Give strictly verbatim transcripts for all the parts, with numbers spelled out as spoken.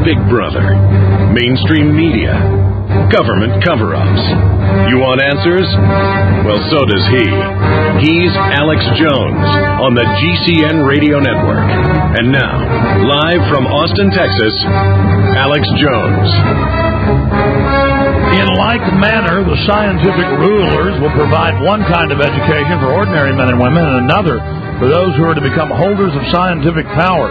Big Brother, mainstream media, government cover-ups. You want answers? Well, so does he. He's Alex Jones on the G C N Radio Network. And now, live from Austin, Texas, Alex Jones. In like manner, the scientific rulers will provide one kind of education for ordinary men and women and another for those who are to become holders of scientific power.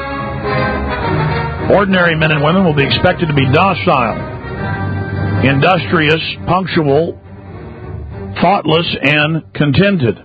Ordinary men and women will be expected to be docile, industrious, punctual, thoughtless, and contented.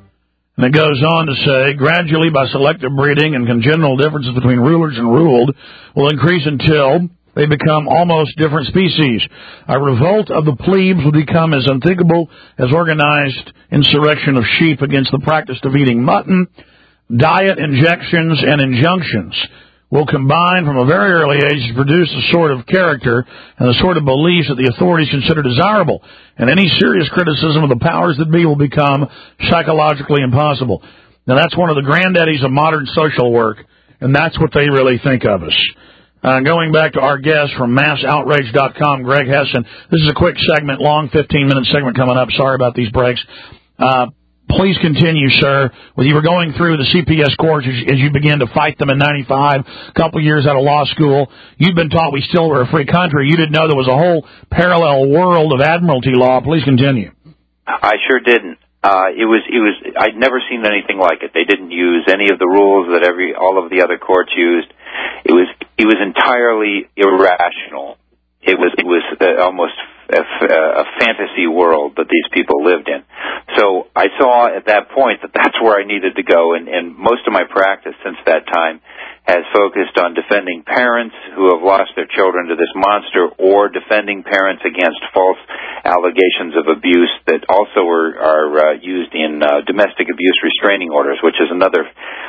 And it goes on to say, gradually by selective breeding and congenital differences between rulers and ruled will increase until they become almost different species. A revolt of the plebes will become as unthinkable as organized insurrection of sheep against the practice of eating mutton. Diet, injections, and injunctions will combine from a very early age to produce the sort of character and the sort of beliefs that the authorities consider desirable. And any serious criticism of the powers that be will become psychologically impossible. Now, that's one of the granddaddies of modern social work, and that's what they really think of us. Uh, going back to our guest from mass outrage dot com, Greg Hessin. This is a quick segment, long fifteen-minute segment coming up. Sorry about these breaks. Uh, please continue, sir. Well, you were going through the C P S courts as, as you began to fight them in ninety-five, a couple years out of law school. You've been taught we still were a free country. You didn't know there was a whole parallel world of admiralty law. Please continue. I sure didn't. Uh, it was, it was, I'd never seen anything like it. They didn't use any of the rules that every, all of the other courts used. It was, it was entirely irrational. It was, it was uh, almost a, a fantasy world that these people lived in. So I saw at that point that that's where I needed to go, and, and most of my practice since that time has focused on defending parents who have lost their children to this monster, or defending parents against false allegations of abuse that also are, are uh, used in uh, domestic abuse restraining orders, which is another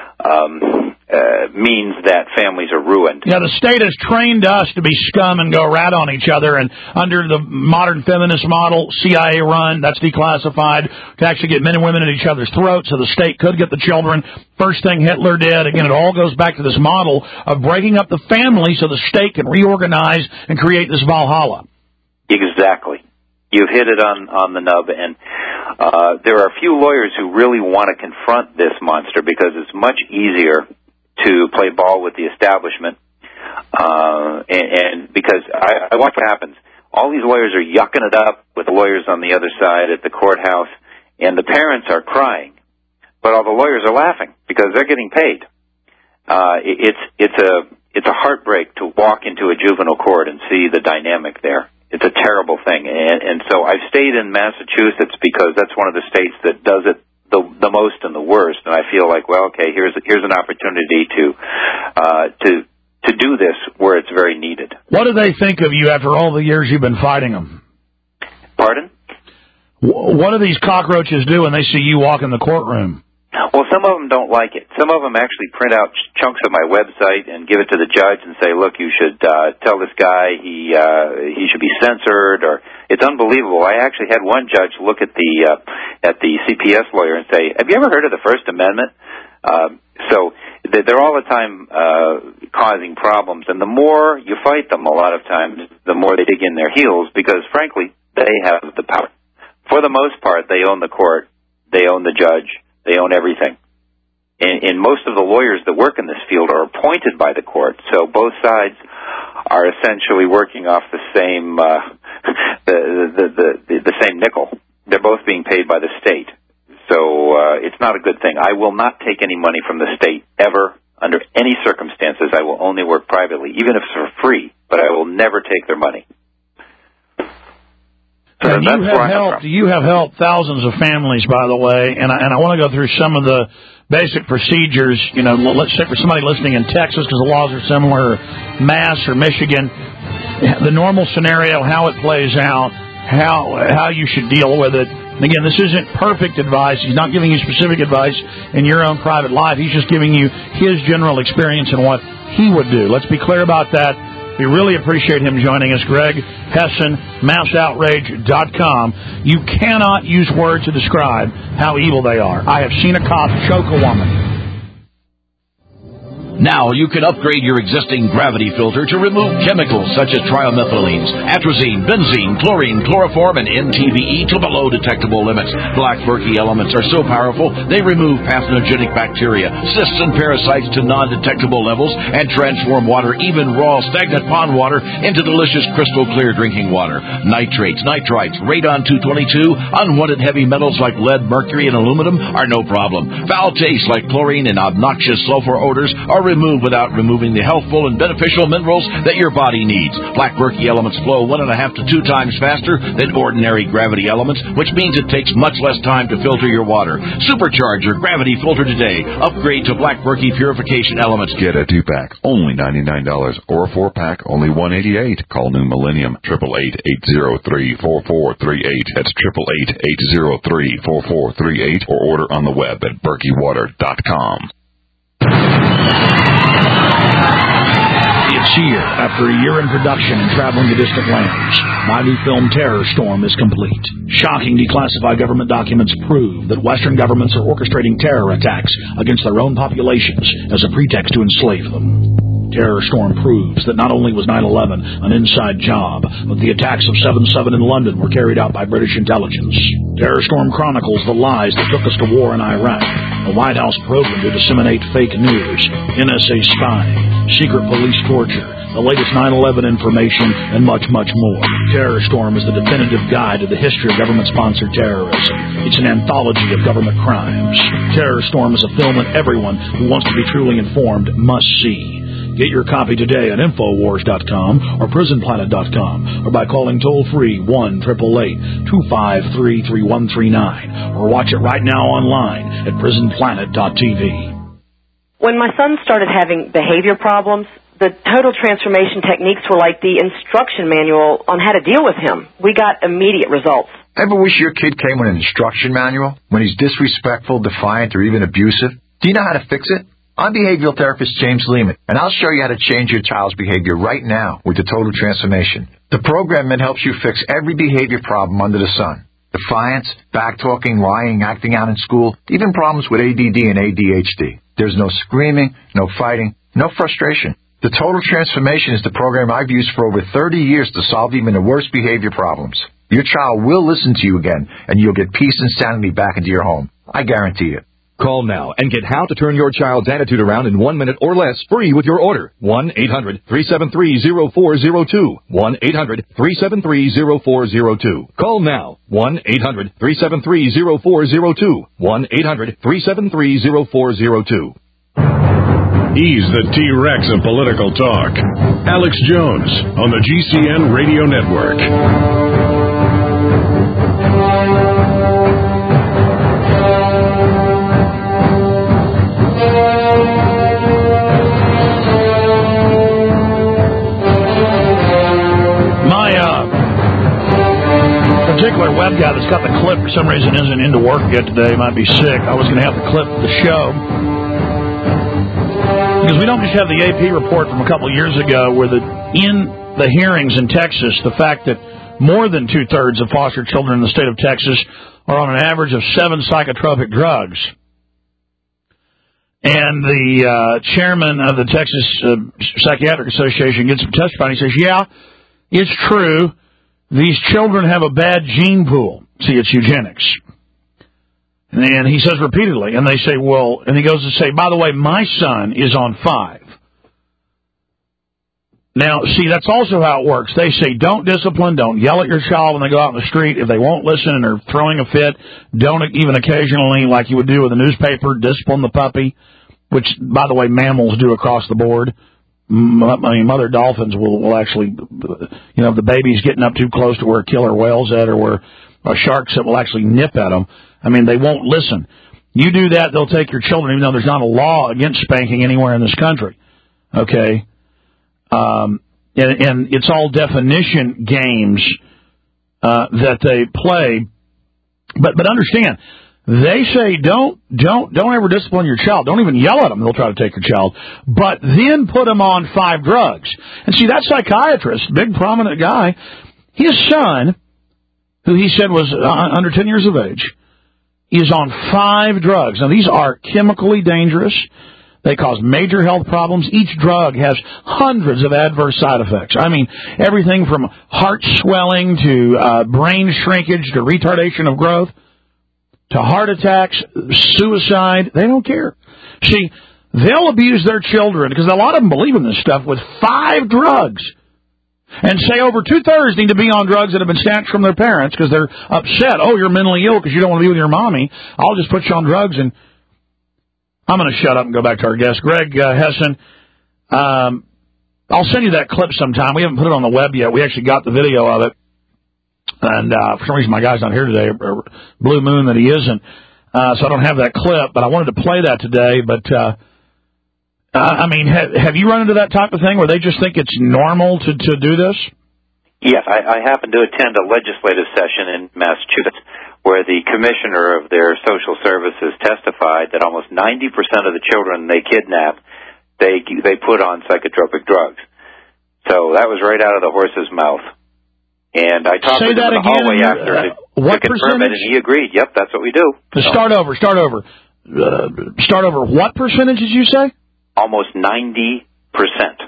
um, uh, means that families are ruined. Yeah, the state has trained us to be scum and go rat on each other, and under the modern feminist model, C I A run, that's declassified, to actually get men and women at each other's throats so the state could get the children. First thing Hitler did, again, it all goes back to this model of breaking up the family so the state can reorganize and create this Valhalla. Exactly. You've hit it on, on the nub, and uh, there are a few lawyers who really want to confront this monster because it's much easier to play ball with the establishment, uh, and, and because I, I watch what happens. All these lawyers are yucking it up with the lawyers on the other side at the courthouse, and the parents are crying, but all the lawyers are laughing because they're getting paid. Uh, it, it's it's a it's a heartbreak to walk into a juvenile court and see the dynamic there. It's a terrible thing, and, and so I've stayed in Massachusetts because that's one of the states that does it the the most and the worst. And I feel like, well, okay, here's here's an opportunity to uh, to to do this where it's very needed. What do they think of you after all the years you've been fighting them? Pardon? What do these cockroaches do when they see you walk in the courtroom? Well, some of them don't like it. Some of them actually print out chunks of my website and give it to the judge and say, look, you should uh, tell this guy he uh, he should be censored. Or it's unbelievable. I actually had one judge look at the uh, at the C P S lawyer and say, have you ever heard of the First Amendment? Uh, so they're all the time uh, causing problems. And the more you fight them, a lot of times, the more they dig in their heels because, frankly, they have the power. For the most part, they own the court. They own the judge. They own everything. And, and most of the lawyers that work in this field are appointed by the court, so both sides are essentially working off the same uh, the, the, the, the, the same nickel. They're both being paid by the state. So uh, it's not a good thing. I will not take any money from the state ever, under any circumstances. I will only work privately, even if it's for free, but I will never take their money. So and you have helped. You have helped thousands of families, by the way, and I, and I want to go through some of the basic procedures. You know, let's say for somebody listening in Texas, because the laws are similar, or Mass or Michigan, the normal scenario, how it plays out, how how you should deal with it. And again, this isn't perfect advice. He's not giving you specific advice in your own private life. He's just giving you his general experience and what he would do. Let's be clear about that. We really appreciate him joining us. Greg Hessin, mass outrage dot com. You cannot use words to describe how evil they are. I have seen a cop choke a woman. Now you can upgrade your existing gravity filter to remove chemicals such as trimethylenes, atrazine, benzene, chlorine, chloroform, and N T V E to below detectable limits. Black Berkey elements are so powerful, they remove pathogenic bacteria, cysts, and parasites to non-detectable levels and transform water, even raw, stagnant pond water, into delicious crystal clear drinking water. Nitrates, nitrites, radon two twenty-two, unwanted heavy metals like lead, mercury, and aluminum are no problem. Foul tastes like chlorine and obnoxious sulfur odors are removed without removing the healthful and beneficial minerals that your body needs. Black Berkey elements flow one and a half to two times faster than ordinary gravity elements, which means it takes much less time to filter your water. Supercharge your gravity filter today. Upgrade to Black Berkey purification elements. Get a two-pack, only ninety-nine dollars, or a four-pack, only one hundred eighty-eight dollars. Call New Millennium, eight eight eight, eight zero three, four four three eight. That's eight eight eight, eight zero three, four four three eight, or order on the web at berkey water dot com. It's here. After a year in production and traveling to distant lands, my new film Terror Storm is complete. Shocking declassified government documents prove that Western governments are orchestrating terror attacks against their own populations as a pretext to enslave them. Terror Storm proves that not only was nine eleven an inside job, but the attacks of seven seven in London were carried out by British intelligence. Terror Storm chronicles the lies that took us to war in Iraq, the White House program to disseminate fake news, N S A spying, secret police torture, the latest nine eleven information, and much, much more. Terror Storm is the definitive guide to the history of government-sponsored terrorism. It's an anthology of government crimes. Terror Storm is a film that everyone who wants to be truly informed must see. Get your copy today at infowars dot com or prison planet dot com or by calling toll-free one eight eight eight, two five three, three one three nine or watch it right now online at prison planet dot t v. When my son started having behavior problems, the total transformation techniques were like the instruction manual on how to deal with him. We got immediate results. Ever wish your kid came with an instruction manual when he's disrespectful, defiant, or even abusive? Do you know how to fix it? I'm behavioral therapist James Lehman, and I'll show you how to change your child's behavior right now with the Total Transformation. The program that helps you fix every behavior problem under the sun. Defiance, backtalking, lying, acting out in school, even problems with A D D and A D H D. There's no screaming, no fighting, no frustration. The Total Transformation is the program I've used for over thirty years to solve even the worst behavior problems. Your child will listen to you again, and you'll get peace and sanity back into your home. I guarantee it. Call now and get how to turn your child's attitude around in one minute or less free with your order. one eight hundred, three seven three, zero four zero two. one eight hundred, three seven three, zero four zero two. Call now. one eight hundred, three seven three, zero four zero two. one eight hundred, three seven three, zero four zero two. He's the T-Rex of political talk. Alex Jones on the G C N Radio Network. Particular web guy that's got the clip for some reason isn't into work yet today, might be sick. I was going to have the clip for the show. Because we don't just have the A P report from a couple years ago where the in the hearings in Texas, the fact that more than two-thirds of foster children in the state of Texas are on an average of seven psychotropic drugs. And the uh, chairman of the Texas uh, Psychiatric Association gets up testifying. He says, yeah, it's true. These children have a bad gene pool. See, it's eugenics. And he says repeatedly, and they say, well, and he goes to say, by the way, my son is on five. Now, see, that's also how it works. They say, don't discipline, don't yell at your child when they go out in the street. If they won't listen and are throwing a fit, don't even occasionally, like you would do with a newspaper, discipline the puppy, which, by the way, mammals do across the board. I mean, mother dolphins will, will actually, you know, if the baby's getting up too close to where a killer whale's at or where a shark's at, will actually nip at them. I mean, they won't listen. You do that, they'll take your children, even though there's not a law against spanking anywhere in this country. Okay? Um, and, and it's all definition games uh, that they play. But but understand, they say don't don't don't ever discipline your child. Don't even yell at them. They'll try to take your child. But then put them on five drugs. And see, that psychiatrist, big prominent guy, his son, who he said was uh, under ten years of age, is on five drugs. Now, these are chemically dangerous. They cause major health problems. Each drug has hundreds of adverse side effects. I mean, everything from heart swelling to uh, brain shrinkage to retardation of growth to heart attacks, suicide. They don't care. See, they'll abuse their children, because a lot of them believe in this stuff, with five drugs. And say over two-thirds need to be on drugs that have been snatched from their parents because they're upset. Oh, you're mentally ill because you don't want to be with your mommy. I'll just put you on drugs. And I'm going to shut up and go back to our guest, Greg uh, Hessen. Um, I'll send you that clip sometime. We haven't put it on the web yet. We actually got the video of it. And uh, for some reason, my guy's not here today, or Blue Moon that he isn't. Uh, so I don't have that clip, but I wanted to play that today. But, uh, uh, I mean, have, have you run into that type of thing where they just think it's normal to, to do this? Yes, I, I happened to attend a legislative session in Massachusetts where the commissioner of their social services testified that almost ninety percent of the children they kidnap, they they put on psychotropic drugs. So that was right out of the horse's mouth. And I talked Say to him in the hallway after uh, to, what to confirm percentage? it, and he agreed. Yep, that's what we do. So start over, start over. Uh, start over. What percentage did you say? Almost ninety percent.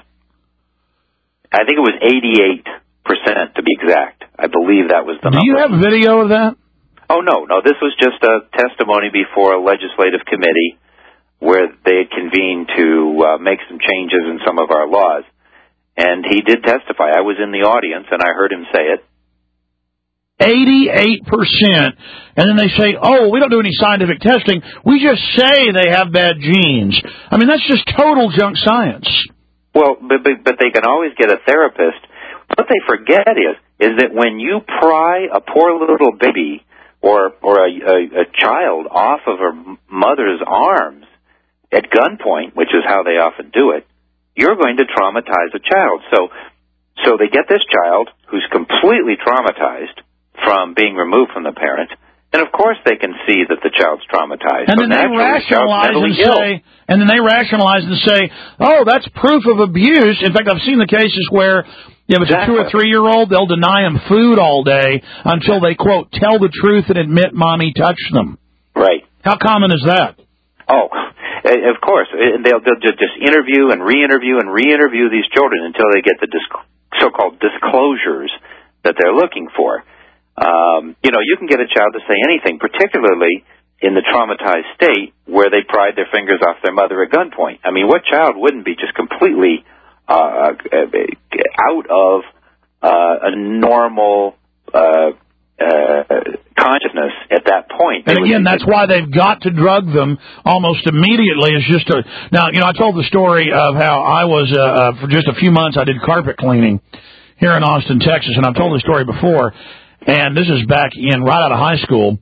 I think it was eighty-eight percent to be exact. I believe that was the Do number. Do you have video of that? Oh, no, no. This was just a testimony before a legislative committee where they had convened to uh, make some changes in some of our laws. And he did testify. I was in the audience, and I heard him say it. eighty-eight percent. And then they say, oh, we don't do any scientific testing. We just say they have bad genes. I mean, that's just total junk science. Well, but, but, but they can always get a therapist. What they forget is, is that when you pry a poor little baby or or a, a, a child off of her mother's arms at gunpoint, which is how they often do it, you're going to traumatize a child. So so they get this child who's completely traumatized from being removed from the parent, and of course they can see that the child's traumatized. And so then they rationalize and ill. say, and then they rationalize and say, oh, that's proof of abuse. In fact, I've seen the cases where if it's Exactly. a two or three year old, they'll deny them food all day until they, quote, tell the truth and admit mommy touched them. Right. How common is that? Oh, of course. They'll, they'll just interview and re-interview and re-interview these children until they get the disc- so-called disclosures that they're looking for. Um, you know, you can get a child to say anything, particularly in the traumatized state where they pried their fingers off their mother at gunpoint. I mean, what child wouldn't be just completely uh, out of uh, a normal uh, uh, consciousness at that point? And again, that's why they've got to drug them almost immediately. It's just a, now, you know, I told the story of how I was, uh, uh, for just a few months, I did carpet cleaning here in Austin, Texas, and I've told the story before, and this is back in, right out of high school,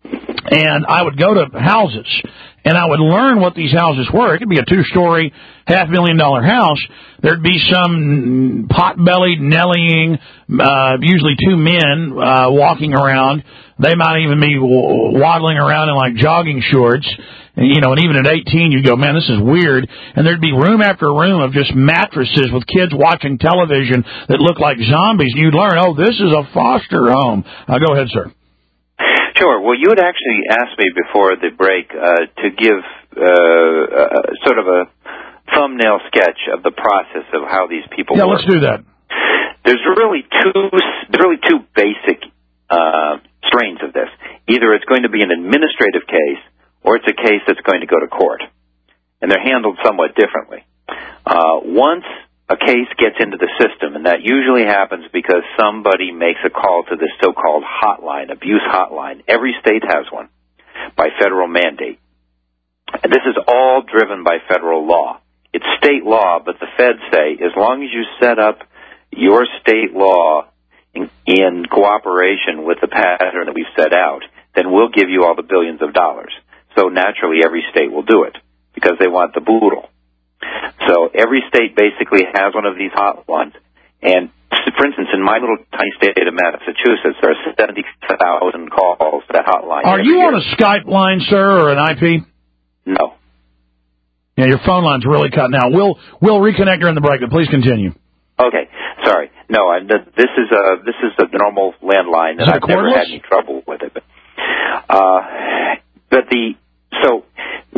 and I would go to houses, and I would learn what these houses were. It could be a two-story, half-million-dollar house. There'd be some pot-bellied, nellying, uh, usually two men uh, walking around. They might even be waddling around in, like, jogging shorts. And, you know, and even at eighteen, you'd go, man, this is weird. And there'd be room after room of just mattresses with kids watching television that look like zombies. And you'd learn, oh, this is a foster home. Uh, go ahead, sir. Sure. Well, you had actually asked me before the break uh, to give uh, uh, sort of a thumbnail sketch of the process of how these people yeah, work. Yeah, let's do that. There's really two, there's really two basic uh, strains of this. Either it's going to be an administrative case, or it's a case that's going to go to court. And they're handled somewhat differently. Uh, once a case gets into the system, and that usually happens because somebody makes a call to this so-called hotline, abuse hotline. Every state has one by federal mandate. And this is all driven by federal law. It's state law, but the feds say as long as you set up your state law in, in cooperation with the pattern that we've set out, then we'll give you all the billions of dollars. So naturally every state will do it because they want the boodle. So every state basically has one of these hotlines. And, for instance, in my little tiny state of Massachusetts, there are seventy thousand calls to that hotline. Are you year. on a Skype line, sir, or an I P? No. Yeah, your phone line's really cutting out. We'll we'll reconnect during the break, but please continue. Okay. Sorry. No, I, this is a this is a normal landline, and I've never had any trouble with it. But, uh, but the so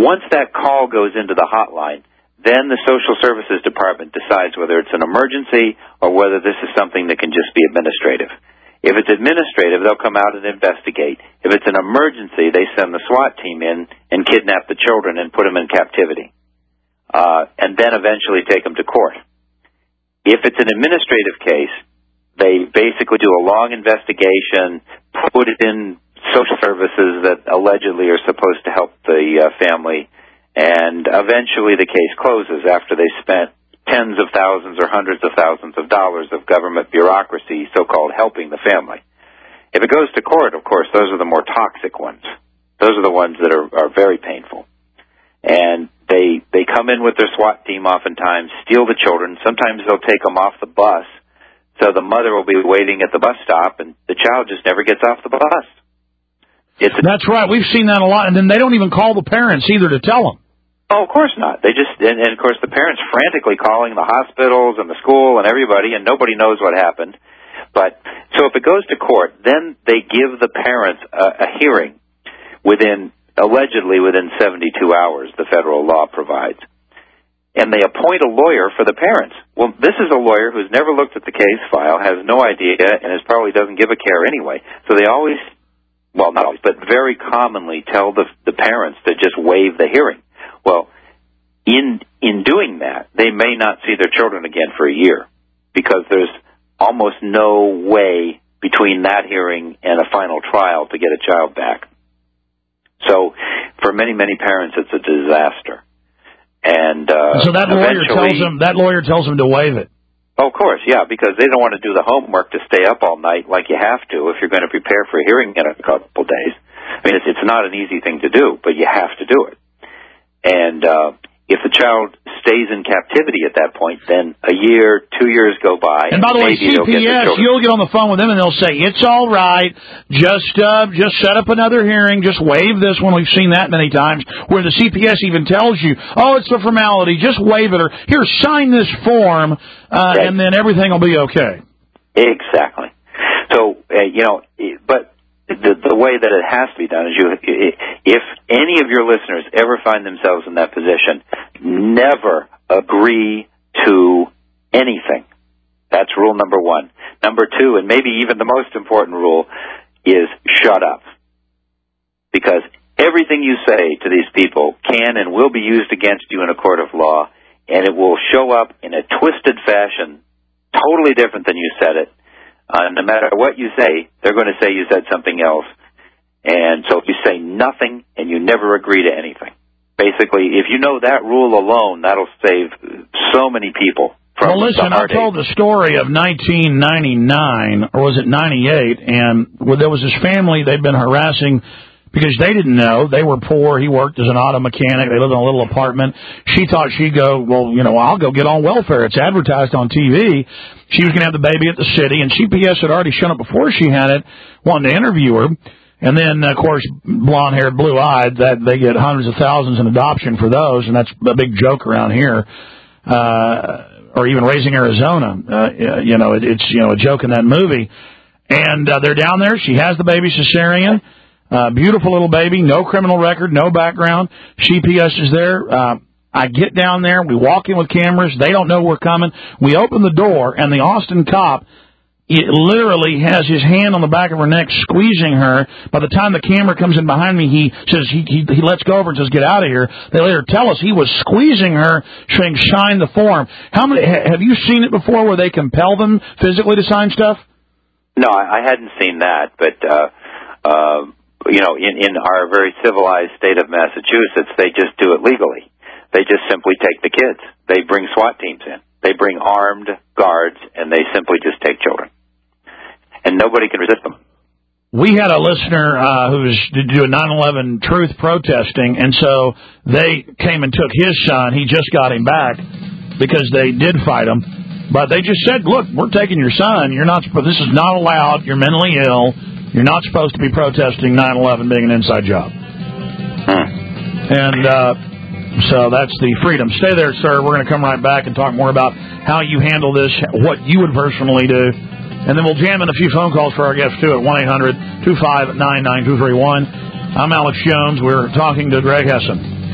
Once that call goes into the hotline, then the social services department decides whether it's an emergency or whether this is something that can just be administrative. If it's administrative, they'll come out and investigate. If it's an emergency, they send the SWAT team in and kidnap the children and put them in captivity, uh, and then eventually take them to court. If it's an administrative case, they basically do a long investigation, put it in social services that allegedly are supposed to help the uh, family, and eventually the case closes after they spent tens of thousands or hundreds of thousands of dollars of government bureaucracy, so-called helping the family. If it goes to court, of course, those are the more toxic ones. Those are the ones that are, are very painful. And they they come in with their SWAT team oftentimes, steal the children. Sometimes they'll take them off the bus, so the mother will be waiting at the bus stop, and the child just never gets off the bus. It's a, That's right. We've seen that a lot. And then they don't even call the parents either to tell them. Oh, of course not. They just, and, and of course the parents frantically calling the hospitals and the school and everybody, and nobody knows what happened. But, so if it goes to court, then they give the parents a, a hearing within, allegedly within seventy-two hours, the federal law provides. And they appoint a lawyer for the parents. Well, this is a lawyer who's never looked at the case file, has no idea, and is probably doesn't give a care anyway. So they always, well, not always, but very commonly tell the, the parents to just waive the hearing. Well, in in doing that, they may not see their children again for a year because there's almost no way between that hearing and a final trial to get a child back. So for many, many parents, it's a disaster. And uh, so that lawyer tells them that lawyer tells them to waive it. Oh, of course, yeah, because they don't want to do the homework to stay up all night like you have to if you're going to prepare for a hearing in a couple days. I mean, it's, it's not an easy thing to do, but you have to do it. And uh, if the child stays in captivity at that point, then a year, two years go by. And, and by the way, C P S, you'll get on the phone with them and they'll say, it's all right, just uh, just set up another hearing, just waive this one. We've seen that many times, where the C P S even tells you, oh, it's a formality, just waive it, or here, sign this form, uh, right. and then everything will be okay. Exactly. So, uh, you know, but the, the way that it has to be done is you, if any of your listeners ever find themselves in that position, never agree to anything. That's rule number one. Number two, and maybe even the most important rule, is shut up. Because everything you say to these people can and will be used against you in a court of law, and it will show up in a twisted fashion, totally different than you said it. Uh, no matter what you say, they're going to say you said something else. And so if you say nothing and you never agree to anything. Basically, if you know that rule alone, that'll save so many people from Well, listen, I told the story of nineteen ninety-nine, or was it ninety-eight, and well, there was this family they'd been harassing because they didn't know. They were poor. He worked as an auto mechanic. They lived in a little apartment. She thought she'd go, well, you know, I'll go get on welfare. It's advertised on T V. She was going to have the baby at the city, and C P S had already shown up before she had it, wanting to interview her. And then, of course, blonde-haired, blue-eyed, that they get hundreds of thousands in adoption for those, and that's a big joke around here. Uh, or even Raising Arizona. Uh, you know, it, it's, you know, a joke in that movie. And uh, they're down there. She has the baby cesarean. Uh, beautiful little baby, no criminal record, no background. C P S is there. Uh, I get down there. We walk in with cameras. They don't know we're coming. We open the door, and the Austin cop it literally has his hand on the back of her neck, squeezing her. By the time the camera comes in behind me, he says he he, he lets go of her and says, "Get out of here." They later tell us he was squeezing her, saying, "Sign the form." How many have you seen it before, where they compel them physically to sign stuff? No, I hadn't seen that, but uh, uh, you know, in in our very civilized state of Massachusetts, they just do it legally. They just simply take the kids. They bring SWAT teams in. They bring armed guards, and they simply just take children. And nobody can resist them. We had a listener uh, who was doing nine eleven truth protesting, and so they came and took his son. He just got him back because they did fight him. But they just said, look, we're taking your son. You're not. This is not allowed. You're mentally ill. You're not supposed to be protesting nine eleven being an inside job. Hmm. And uh, so that's the freedom. Stay there, sir. We're going to come right back and talk more about how you handle this, what you would personally do. And then we'll jam in a few phone calls for our guests, too, at one eight hundred two five nine nine two three one. I'm Alex Jones. We're talking to Greg Hessen.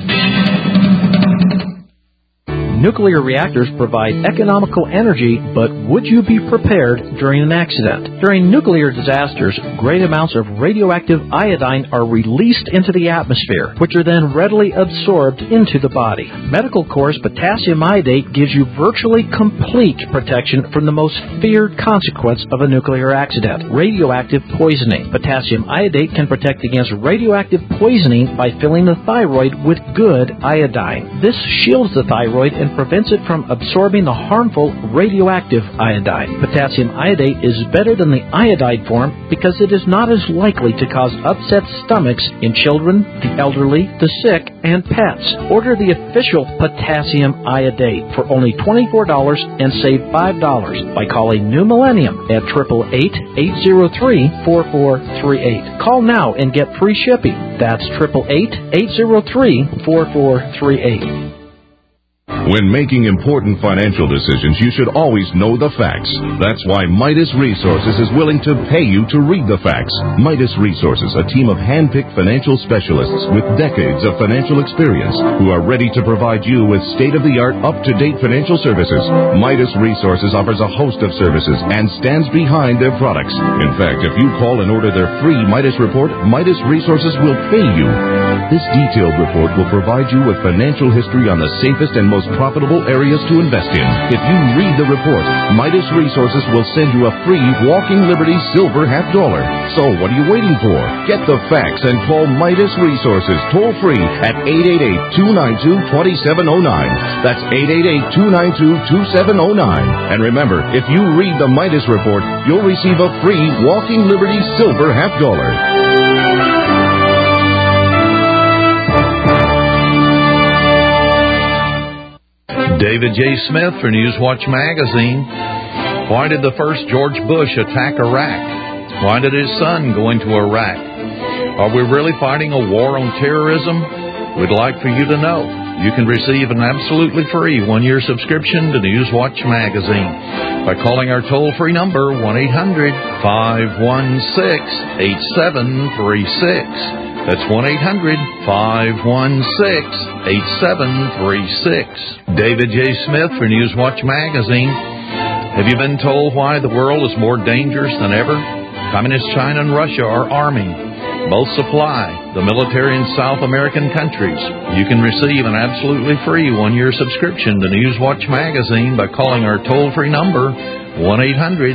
Nuclear reactors provide economical energy, but would you be prepared during an accident? During nuclear disasters, great amounts of radioactive iodine are released into the atmosphere, which are then readily absorbed into the body. Medical Corps potassium iodate gives you virtually complete protection from the most feared consequence of a nuclear accident, radioactive poisoning. Potassium iodate can protect against radioactive poisoning by filling the thyroid with good iodine. This shields the thyroid and prevents it from absorbing the harmful radioactive iodine. Potassium iodate is better than the iodide form because it is not as likely to cause upset stomachs in children, the elderly, the sick, and pets. Order the official potassium iodate for only twenty-four dollars and save five dollars by calling New Millennium at eight eight eight, eight zero three, four four three eight. Call now and get free shipping. That's eight eight eight, eight zero three, four four three eight. When making important financial decisions, you should always know the facts. That's why Midas Resources is willing to pay you to read the facts. Midas Resources, a team of hand-picked financial specialists with decades of financial experience who are ready to provide you with state-of-the-art, up-to-date financial services. Midas Resources offers a host of services and stands behind their products. In fact, if you call and order their free Midas report, Midas Resources will pay you. This detailed report will provide you with financial history on the safest and most profitable areas to invest in. If you read the report, Midas Resources will send you a free Walking Liberty Silver Half Dollar. So what are you waiting for? Get the facts and call Midas Resources toll free at eight eight eight, two nine two, two seven zero nine. That's eight eight eight, two nine two, two seven zero nine. And remember, if you read the Midas report, you'll receive a free Walking Liberty Silver Half Dollar. David J. Smith for Newswatch Magazine. Why did the first George Bush attack Iraq? Why did his son go into Iraq? Are we really fighting a war on terrorism? We'd like for you to know. You can receive an absolutely free one-year subscription to Newswatch Magazine by calling our toll-free number, one eight hundred, five one six, eight seven three six. That's one eight hundred, five one six, eight seven three six. David J. Smith for Newswatch Magazine. Have you been told why the world is more dangerous than ever? Communist China and Russia are arming. Both supply the military in South American countries. You can receive an absolutely free one-year subscription to Newswatch Magazine by calling our toll-free number, one eight hundred,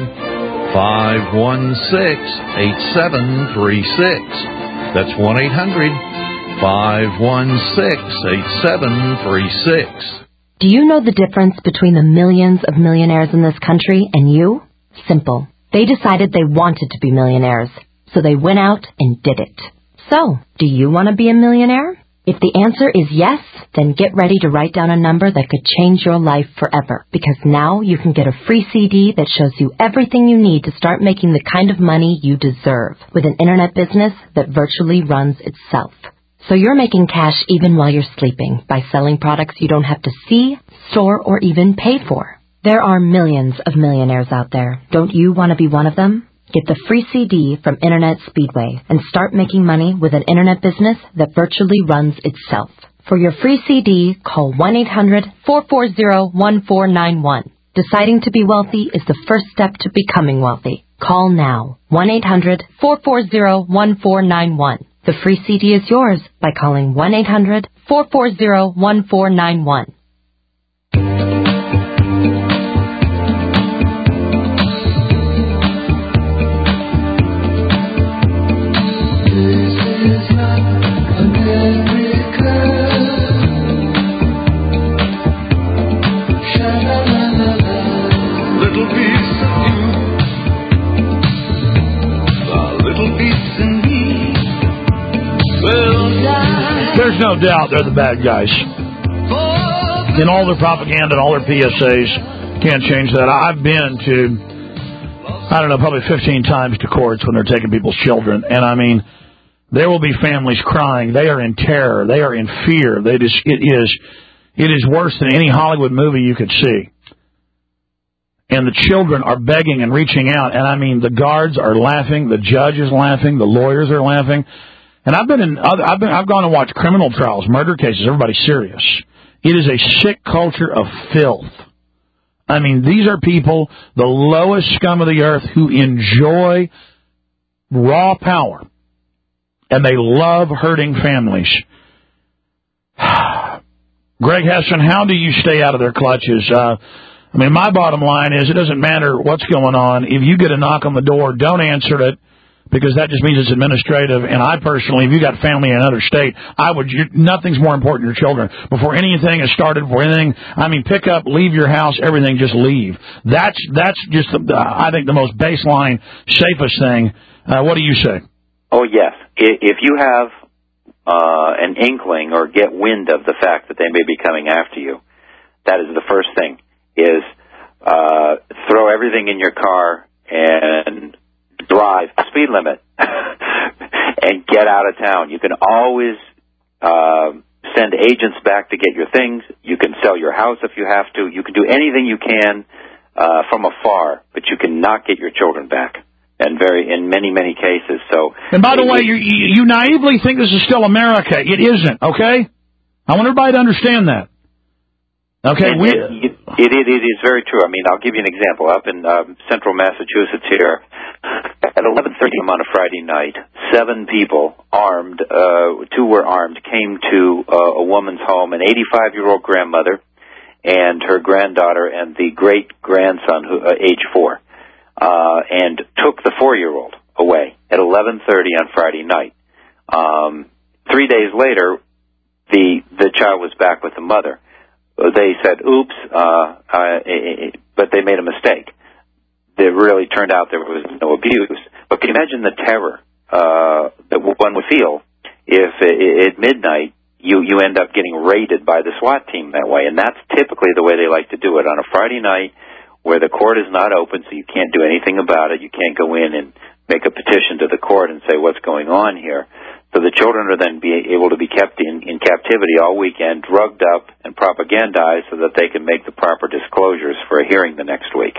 five one six, eight seven three six. That's one eight hundred, five one six, eight seven three six. Do you know the difference between the millions of millionaires in this country and you? Simple. They decided they wanted to be millionaires, so they went out and did it. So, do you want to be a millionaire? If the answer is yes, then get ready to write down a number that could change your life forever. Because now you can get a free C D that shows you everything you need to start making the kind of money you deserve with an internet business that virtually runs itself. So you're making cash even while you're sleeping by selling products you don't have to see, store, or even pay for. There are millions of millionaires out there. Don't you want to be one of them? Get the free C D from Internet Speedway and start making money with an internet business that virtually runs itself. For your free C D, call one eight hundred, four four zero, one four nine one. Deciding to be wealthy is the first step to becoming wealthy. Call now, one eight hundred, four four zero, one four nine one. The free C D is yours by calling one eight hundred, four four zero, one four nine one. There's no doubt they're the bad guys. And all their propaganda and all their P S As can't change that. I've been to, I don't know, probably fifteen times to courts when they're taking people's children. And, I mean, there will be families crying. They are in terror. They are in fear. They just, it is, it is worse than any Hollywood movie you could see. And the children are begging and reaching out. And, I mean, the guards are laughing. The judge is laughing. The lawyers are laughing. And I've been in, I've been, I've gone and watched criminal trials, murder cases. Everybody's serious. It is a sick culture of filth. I mean, these are people, the lowest scum of the earth, who enjoy raw power, and they love hurting families. Greg Heston, how do you stay out of their clutches? Uh, I mean, my bottom line is it doesn't matter what's going on. If you get a knock on the door, don't answer it, because that just means it's administrative. And I personally, if you got family in another state, I would. You, nothing's more important than your children. Before anything is started, before anything, I mean, pick up, leave your house, everything, just leave. That's that's just, the, I think, the most baseline, safest thing. Uh, what do you say? Oh, yes. If you have uh, an inkling or get wind of the fact that they may be coming after you, that is the first thing, is uh, throw everything in your car and drive speed limit and get out of town. You can always uh, send agents back to get your things. You can sell your house if you have to. You can do anything you can uh, from afar, but you cannot get your children back. And very, in many, many cases. So, and by the way, you, you naively think this is still America. It isn't, okay? I want everybody to understand that. Okay, it, we... it, it, it, it is very true. I mean, I'll give you an example. Up in um, central Massachusetts here, at eleven thirty on a Friday night, seven people armed, uh, two were armed, came to uh, a woman's home, an eighty-five-year-old grandmother and her granddaughter and the great-grandson, who uh, age four. Uh, and took the four-year-old away at eleven thirty on Friday night. Um, three days later, the the child was back with the mother. They said, "Oops," uh, uh, but they made a mistake. It really turned out there was no abuse. But can you imagine the terror uh, that one would feel if at midnight you you end up getting raided by the SWAT team that way? And that's typically the way they like to do it on a Friday night, where the court is not open, so you can't do anything about it. You can't go in and make a petition to the court and say what's going on here. So the children are then be able to be kept in, in captivity all weekend, drugged up and propagandized so that they can make the proper disclosures for a hearing the next week.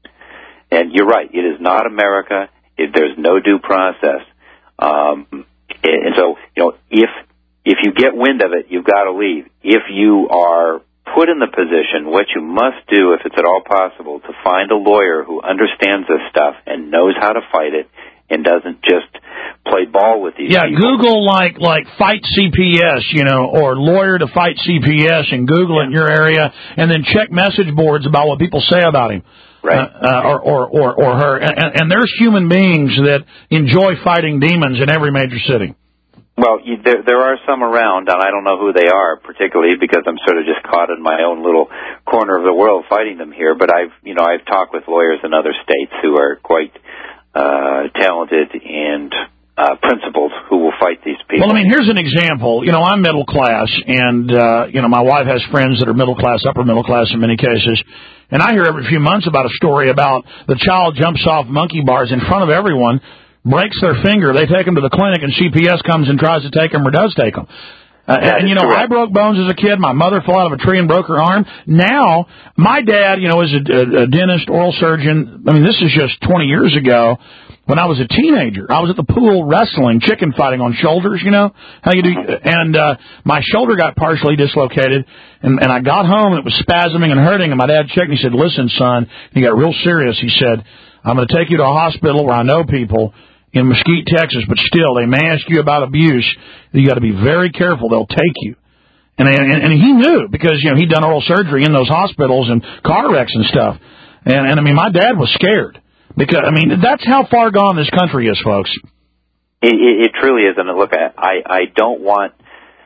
And you're right, it is not America. It, there's no due process. Um, and so, you know, if if you get wind of it, you've got to leave. If you are put in the position, what you must do, if it's at all possible, to find a lawyer who understands this stuff and knows how to fight it and doesn't just play ball with these yeah, people. Google like like fight C P S, you know, or lawyer to fight C P S, and Google yeah. it in your area, and then check message boards about what people say about him. Right. Uh, uh, or, or, or, or her. And, and there's human beings that enjoy fighting demons in every major city. Well, you, there, there are some around, and I don't know who they are particularly, because I'm sort of just caught in my own little corner of the world fighting them here. But I've, you know, I've talked with lawyers in other states who are quite uh, talented and uh, principled, who will fight these people. Well, I mean, here's an example. You know, I'm middle class, and uh, you know, my wife has friends that are middle class, upper middle class in many cases. And I hear every few months about a story about the child jumps off monkey bars in front of everyone, breaks their finger, they take them to the clinic, and C P S comes and tries to take them or does take them. Uh, and, you know, correct. I broke bones as a kid. My mother fell out of a tree and broke her arm. Now, my dad, you know, is a, a, a dentist, oral surgeon. I mean, this is just twenty years ago. When I was a teenager, I was at the pool wrestling, chicken fighting on shoulders, you know, how you do. And uh, my shoulder got partially dislocated, and, and I got home, and it was spasming and hurting. And my dad checked, and he said, "Listen, son," he got real serious. He said, "I'm going to take you to a hospital where I know people in Mesquite, Texas, but still, they may ask you about abuse. You got to be very careful. They'll take you." And, and and he knew, because, you know, he'd done oral surgery in those hospitals and car wrecks and stuff. And, and I mean, my dad was scared. Because, I mean, that's how far gone this country is, folks. It, it, it truly is. And look, I, I don't want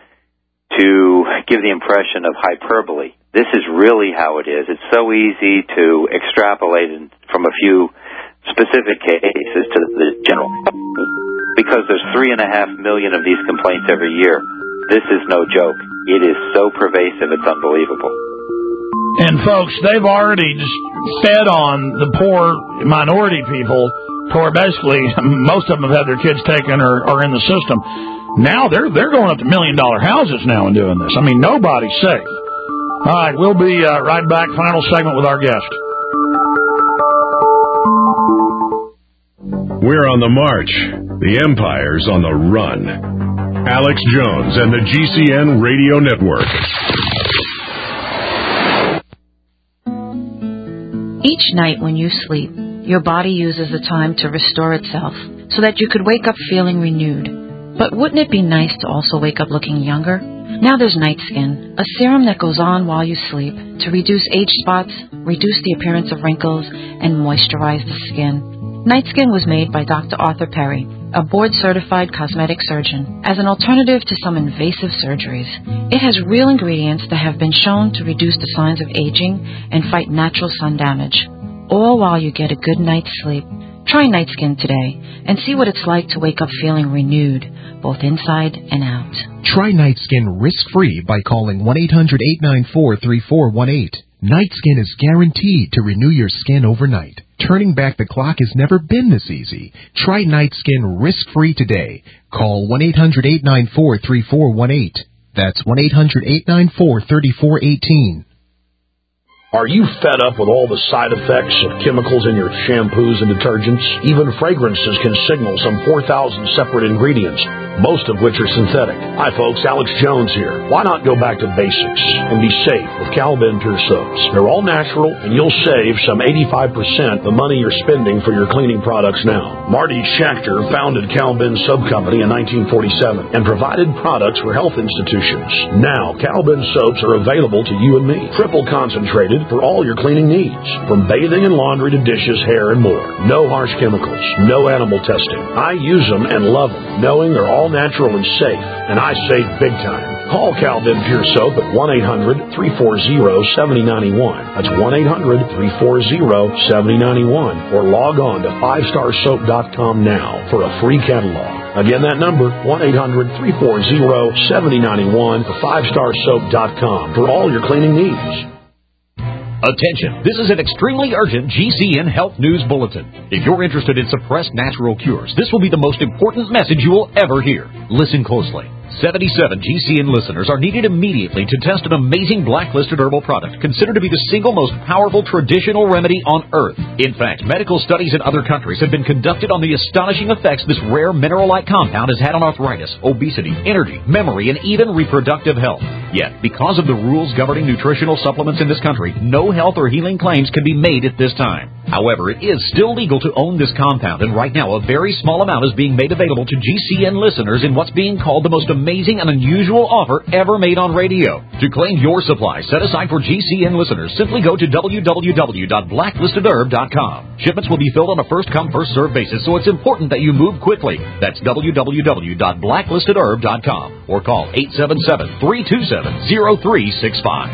to give the impression of hyperbole. This is really how it is. It's so easy to extrapolate from a few specific cases to the general. Because there's three and a half million of these complaints every year. This is no joke. It is so pervasive, it's unbelievable. And, folks, they've already just fed on the poor minority people, who are basically, most of them have had their kids taken or are in the system. Now they're they're going up to million-dollar houses now and doing this. I mean, nobody's safe. All right, we'll be uh, right back. Final segment with our guest. We're on the march. The Empire's on the run. Alex Jones and the G C N Radio Network. Each night when you sleep, your body uses the time to restore itself so that you could wake up feeling renewed. But wouldn't it be nice to also wake up looking younger? Now there's Night Skin, a serum that goes on while you sleep to reduce age spots, reduce the appearance of wrinkles, and moisturize the skin. Night Skin was made by Doctor Arthur Perry, a board-certified cosmetic surgeon, as an alternative to some invasive surgeries. It has real ingredients that have been shown to reduce the signs of aging and fight natural sun damage, all while you get a good night's sleep. Try Night Skin today and see what it's like to wake up feeling renewed, both inside and out. Try Night Skin risk-free by calling one eight hundred, eight nine four, three four one eight. Night Skin is guaranteed to renew your skin overnight. Turning back the clock has never been this easy. Try Night Skin risk-free today. Call one eight hundred, eight nine four, three four one eight. That's one eight hundred, eight nine four, three four one eight. Are you fed up with all the side effects of chemicals in your shampoos and detergents? Even fragrances can signal some four thousand separate ingredients, most of which are synthetic. Hi folks, Alex Jones here. Why not go back to basics and be safe with Cal Ben Pure Soaps? They're all natural and you'll save some eighty-five percent the money you're spending for your cleaning products now. Marty Schachter founded Cal Ben Soap Company in nineteen forty-seven and provided products for health institutions. Now, Cal Ben Soaps are available to you and me. Triple concentrated for all your cleaning needs, from bathing and laundry to dishes, hair, and more. No harsh chemicals, no animal testing. I use them and love them, knowing they're all natural and safe, and I save big time. Call Cal Ben Pure Soap at one eight hundred, three four zero, seven zero nine one. That's one eight hundred, three four zero, seven zero nine one, or log on to five star soap dot com now for a free catalog. Again, that number, one eight hundred, three four zero, seven zero nine one, or five star soap dot com for all your cleaning needs. Attention, this is an extremely urgent G C N Health News Bulletin. If you're interested in suppressed natural cures, this will be the most important message you will ever hear. Listen closely. seventy-seven G C N listeners are needed immediately to test an amazing blacklisted herbal product considered to be the single most powerful traditional remedy on earth. In fact, medical studies in other countries have been conducted on the astonishing effects this rare mineral-like compound has had on arthritis, obesity, energy, memory, and even reproductive health. Yet, because of the rules governing nutritional supplements in this country, no health or healing claims can be made at this time. However, it is still legal to own this compound, and right now a very small amount is being made available to G C N listeners in what's being called the most amazing and unusual offer ever made on radio. To claim your supply set aside for G C N listeners, simply go to w w w dot blacklisted herb dot com. Shipments will be filled on a first-come, first-served basis, so it's important that you move quickly. That's w w w dot blacklisted herb dot com or call eight seven seven, three two seven, zero three six five.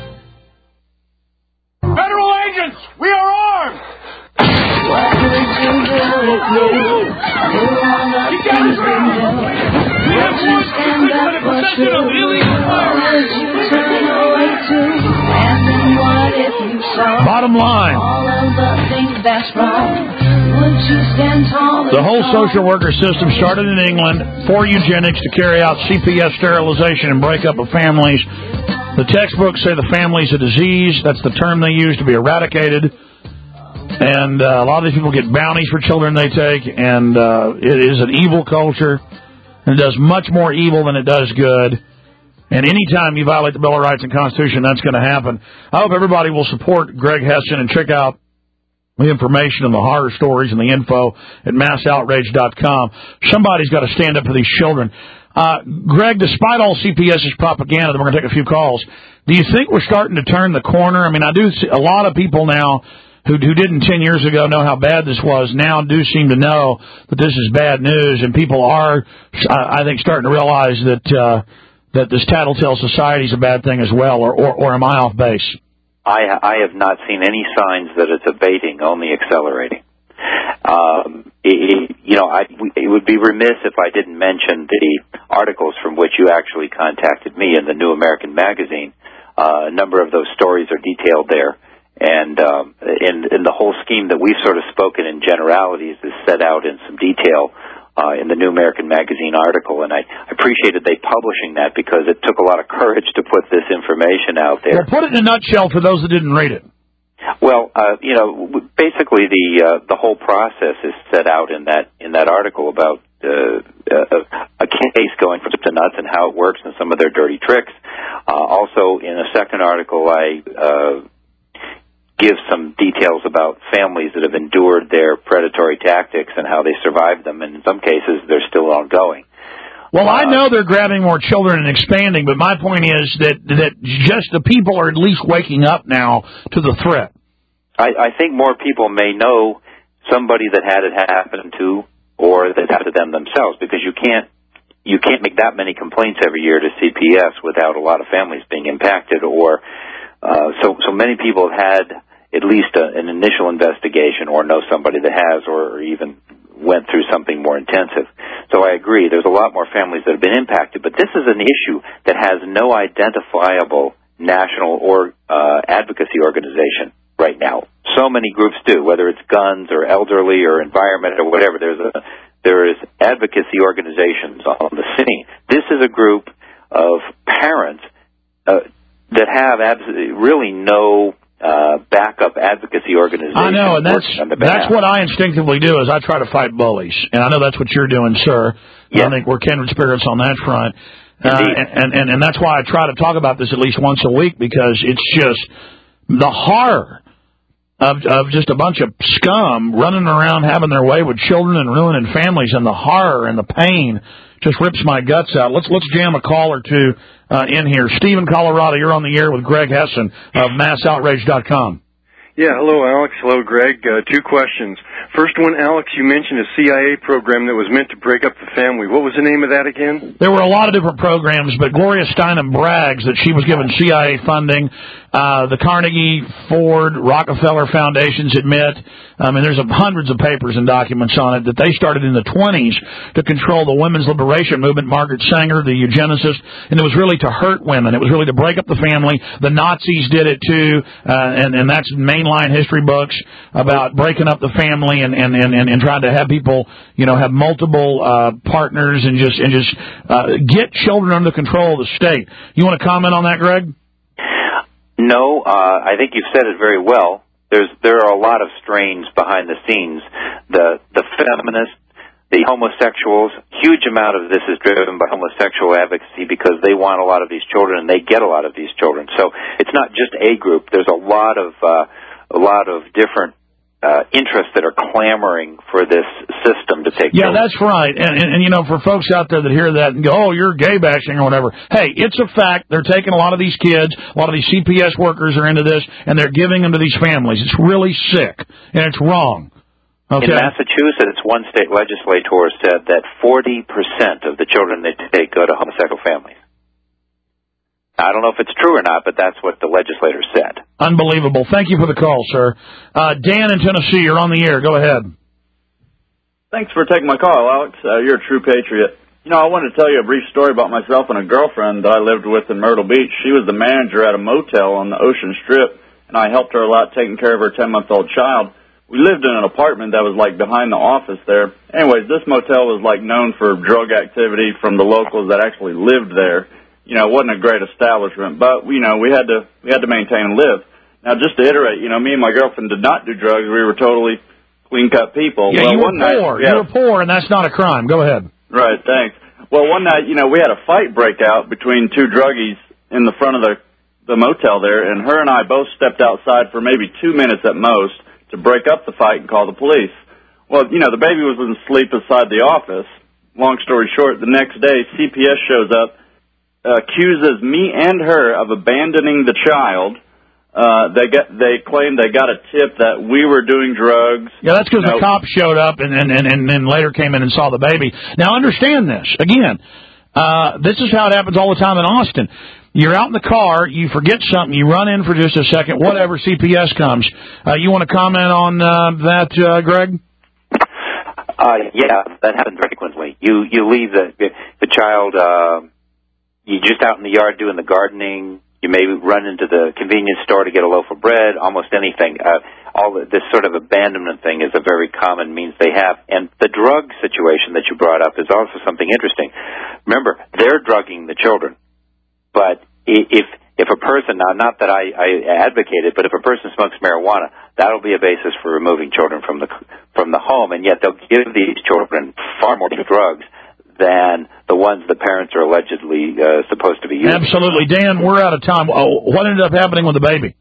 Federal agents, we are armed! What would you do with me? Do all the things we do? Would you stand up for truth? Or would you turn away too? And then what if you saw Bottom line, all of the things that's wrong? Would you stand tall? the whole social worker system started in England for eugenics to carry out C P S sterilization and breakup of families. The textbooks say the family's a disease. That's the term they use to be eradicated. And uh, a lot of these people get bounties for children they take, and uh, it is an evil culture. And it does much more evil than it does good. And anytime you violate the Bill of Rights and Constitution, that's going to happen. I hope everybody will support Greg Hession and check out the information and the horror stories and the info at mass outrage dot com. Somebody's got to stand up for these children. Uh, Greg, despite all CPS's propaganda, we're going to take a few calls. Do you think we're starting to turn the corner? I mean, I do see a lot of people now who, who didn't ten years ago know how bad this was now do seem to know that this is bad news, and people are, I think, starting to realize that uh, that this tattletale society is a bad thing as well, or, or, or am I off base? I, I have not seen any signs that it's abating, only accelerating. Um, it, you know, I, it would be remiss if I didn't mention the articles from which you actually contacted me in the New American Magazine. Uh, a number of those stories are detailed there, and um, in, in the whole scheme that we've sort of spoken in generalities is set out in some detail uh, in the New American Magazine article, and I appreciated they publishing that because it took a lot of courage to put this information out there. Well, put it in a nutshell for those that didn't read it. Well, uh, you know, basically the uh, the whole process is set out in that in that article about uh, a, a case going from soup to nuts and how it works and some of their dirty tricks. Uh, also, in a second article, I uh, give some details about families that have endured their predatory tactics and how they survived them, and in some cases, they're still ongoing. Well, I know they're grabbing more children and expanding, but my point is that that just the people are at least waking up now to the threat. I, I think more people may know somebody that had it happen to, or that happened to them themselves, because you can't you can't make that many complaints every year to C P S without a lot of families being impacted. Or uh, so so many people have had at least a, an initial investigation, or know somebody that has, or even went through something more intensive. So I agree, there's a lot more families that have been impacted, but this is an issue that has no identifiable national or uh, advocacy organization right now. So many groups do, whether it's guns or elderly or environment or whatever. There's a there is advocacy organizations on the scene. This is a group of parents uh, that have absolutely really no Uh, backup advocacy organization. I know, and that's that's what I instinctively do. Is I try to fight bullies, and I know that's what you're doing, sir. Yes. I think we're kindred spirits on that front, uh, and, and and that's why I try to talk about this at least once a week, because it's just the horror of of just a bunch of scum running around having their way with children and ruining families, and the horror and the pain just rips my guts out. Let's let's jam a call or two uh, in here. Steve in Colorado, you're on the air with Greg Hessen of mass outrage dot com. Yeah, hello, Alex. Hello, Greg. Uh, two questions. First one, Alex, you mentioned a C I A program that was meant to break up the family. What was the name of that again? There were a lot of different programs, but Gloria Steinem brags that she was given C I A funding. Uh, the Carnegie, Ford, Rockefeller Foundations admit, I mean, there's a, hundreds of papers and documents on it, that they started in the twenties to control the women's liberation movement, Margaret Sanger, the eugenicist, and it was really to hurt women. It was really to break up the family. The Nazis did it too, uh, and, and that's mainline history books about breaking up the family and, and, and, and trying to have people, you know, have multiple uh, partners and just, and just uh, get children under control of the state. You want to comment on that, Greg? No, uh, I think you've said it very well. There's there are a lot of strains behind the scenes. The the feminists, the homosexuals, huge amount of this is driven by homosexual advocacy because they want a lot of these children and they get a lot of these children. So it's not just a group. There's a lot of uh, a lot of different uh, interests that are clamoring for this system to take place. Yeah, that's right. And, and, and, you know, for folks out there that hear that and go, oh, you're gay bashing or whatever, hey, it's a fact. They're taking a lot of these kids, a lot of these C P S workers are into this, and they're giving them to these families. It's really sick, and it's wrong. Okay. In Massachusetts, one state legislator said that forty percent of the children they take go to homosexual families. I don't know if it's true or not, but that's what the legislator said. Unbelievable. Thank you for the call, sir. Uh, Dan in Tennessee, you're on the air. Go ahead. Thanks for taking my call, Alex. Uh, you're a true patriot. You know, I wanted to tell you a brief story about myself and a girlfriend that I lived with in Myrtle Beach. She was the manager at a motel on the Ocean Strip, and I helped her a lot taking care of her ten-month-old child. We lived in an apartment that was, like, behind the office there. Anyways, this motel was, like, known for drug activity from the locals that actually lived there. You know, it wasn't a great establishment, but, you know, we had to we had to maintain and live. Now, just to iterate, you know, me and my girlfriend did not do drugs. We were totally clean-cut people. Yeah, well, you were one poor. Night, yeah. You were poor, and that's not a crime. Go ahead. Right, thanks. Well, one night, you know, we had a fight break out between two druggies in the front of the, the motel there, and her and I both stepped outside for maybe two minutes at most to break up the fight and call the police. Well, you know, the baby was asleep inside the office. Long story short, the next day, C P S shows up, accuses me and her of abandoning the child. Uh, they got, they claimed they got a tip that we were doing drugs. Yeah, that's because you know, the cops showed up and, and, and, and then later came in and saw the baby. Now, understand this. Again, uh, this is how it happens all the time in Austin. You're out in the car, you forget something, you run in for just a second, whatever, C P S comes. Uh, you want to comment on uh, that, uh, Greg? Uh, yeah, that happens frequently. You, you leave the, the child, uh, you're just out in the yard doing the gardening. You may run into the convenience store to get a loaf of bread, almost anything. Uh, all the, this sort of abandonment thing is a very common means they have. And the drug situation that you brought up is also something interesting. Remember, they're drugging the children. But if if a person, now not that I, I advocate it, but if a person smokes marijuana, that'll be a basis for removing children from the from the home, and yet they'll give these children far more drugs than the ones the parents are allegedly uh, supposed to be using. Absolutely. Dan, we're out of time. Oh, what ended up happening with the baby?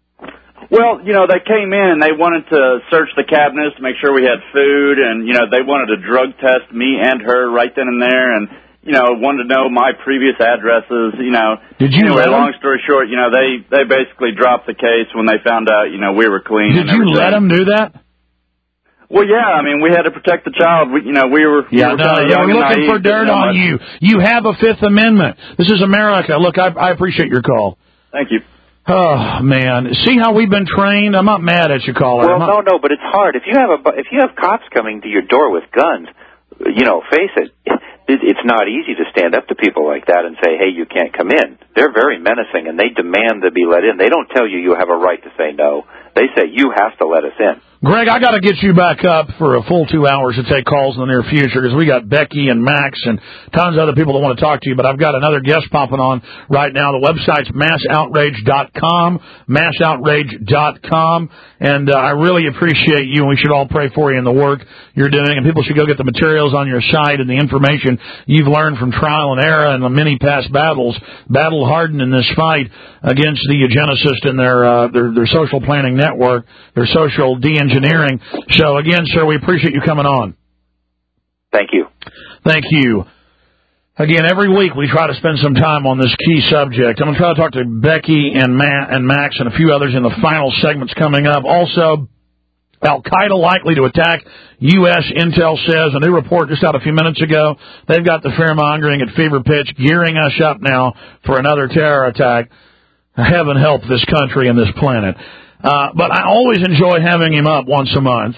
Well, you know, they came in and they wanted to search the cabinets to make sure we had food, and, you know, they wanted to drug test me and her right then and there, and, you know, wanted to know my previous addresses, you know. Did you anyway, let long them? story short, you know, they, they basically dropped the case when they found out, you know, we were clean. Did and you everything. let them do that? Well, yeah, I mean, we had to protect the child. We, you know, we were, Yeah, we were no, kind of they young were and looking naive, for dirt didn't know on much. you. You have a Fifth Amendment. This is America. Look, I, I appreciate your call. Thank you. Oh, man. See how we've been trained? I'm not mad at you, caller. Well, I'm not... no, no, but it's hard. If you have a if you have cops coming to your door with guns, you know, face it, it, it's not easy to stand up to people like that and say, hey, you can't come in. They're very menacing, and they demand to be let in. They don't tell you you have a right to say no. They say you have to let us in. Greg, I got to get you back up for a full two hours to take calls in the near future because we got Becky and Max and tons of other people that want to talk to you. But I've got another guest popping on right now. The website's mass outrage dot com, mass outrage dot com. And uh, I really appreciate you, and we should all pray for you in the work you're doing. And people should go get the materials on your site and the information you've learned from trial and error and the many past battles, battle hardened in this fight against the eugenicists and their, uh, their, their social planning network, their social de-engineering. So, again, sir, we appreciate you coming on. Thank you. Thank you. Again, every week we try to spend some time on this key subject. I'm going to try to talk to Becky and Matt and Max and a few others in the final segments coming up. Also, Al-Qaeda likely to attack U S Intel says, a new report just out a few minutes ago. They've got the fear-mongering at fever pitch, gearing us up now for another terror attack. Heaven help this country and this planet. Uh, but I always enjoy having him up once a month.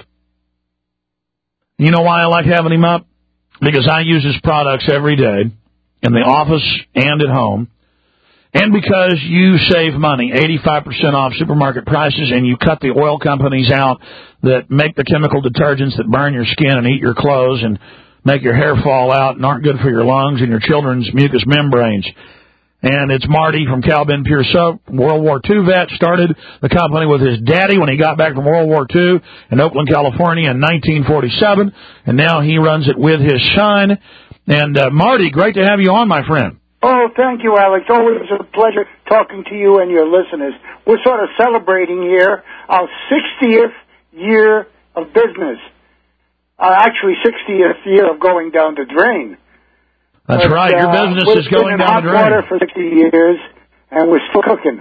You know why I like having him up? Because I use his products every day in the office and at home. And because you save money, eighty-five percent off supermarket prices, and you cut the oil companies out that make the chemical detergents that burn your skin and eat your clothes and make your hair fall out and aren't good for your lungs and your children's mucous membranes. And it's Marty from Calvin Pure Soap, World War Two vet, started the company with his daddy when he got back from World War Two in Oakland, California in nineteen forty-seven, and now he runs it with his son. And uh, Marty, great to have you on, my friend. Oh, thank you, Alex. Always a pleasure talking to you and your listeners. We're sort of celebrating here our sixtieth year of business. Uh, actually, sixtieth year of going down the drain. That's but, right. Your uh, business is going down the drain. We've been in hot water for sixty years, and we're still cooking.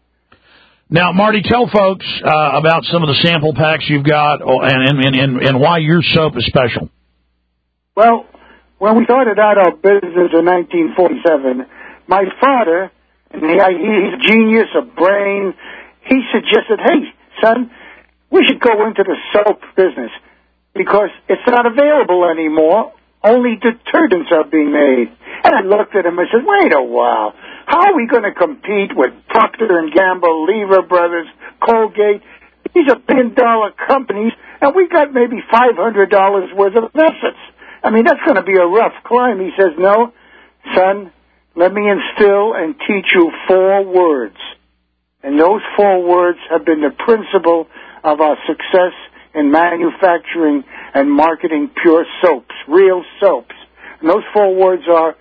Now, Marty, tell folks uh, about some of the sample packs you've got and, and, and, and why your soap is special. Well, when we started out our business in nineteen forty-seven, my father, and he, he's a genius, a brain, he suggested, hey, son, we should go into the soap business because it's not available anymore. Only detergents are being made. And I looked at him and said, wait a while. How are we going to compete with Procter and Gamble, Lever Brothers, Colgate? These are billion-dollar companies, and we got maybe five hundred dollars worth of assets. I mean, that's going to be a rough climb. He says, no, son, let me instill and teach you four words. And those four words have been the principle of our success in manufacturing and marketing pure soaps, real soaps. And those four words are,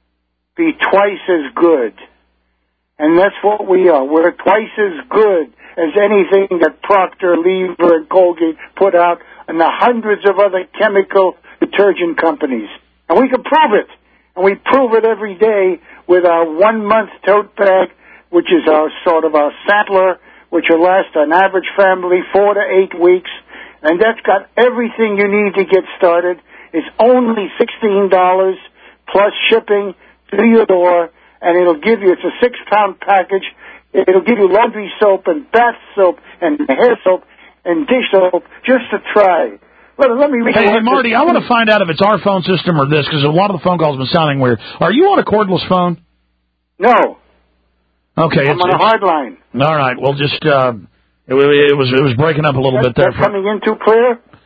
be twice as good. And that's what we are. We're twice as good as anything that Procter, Lever, and Colgate put out, and the hundreds of other chemical detergent companies. And we can prove it. And we prove it every day with our one-month tote bag, which is our sort of our sampler, which will last an average family four to eight weeks. And that's got everything you need to get started. It's only sixteen dollars plus shipping to your door, and it'll give you, it's a six-pound package. It'll give you laundry soap and bath soap and hair soap and dish soap just to try. Well, let me read Hey, hey Marty, I want to find out if it's our phone system or this, because a lot of the phone calls have been sounding weird. Are you on a cordless phone? No. Okay. I'm it's, on a it's, hard line. All right. Well, just, uh, it, it was it was breaking up a little that, bit there. That's coming in too clear?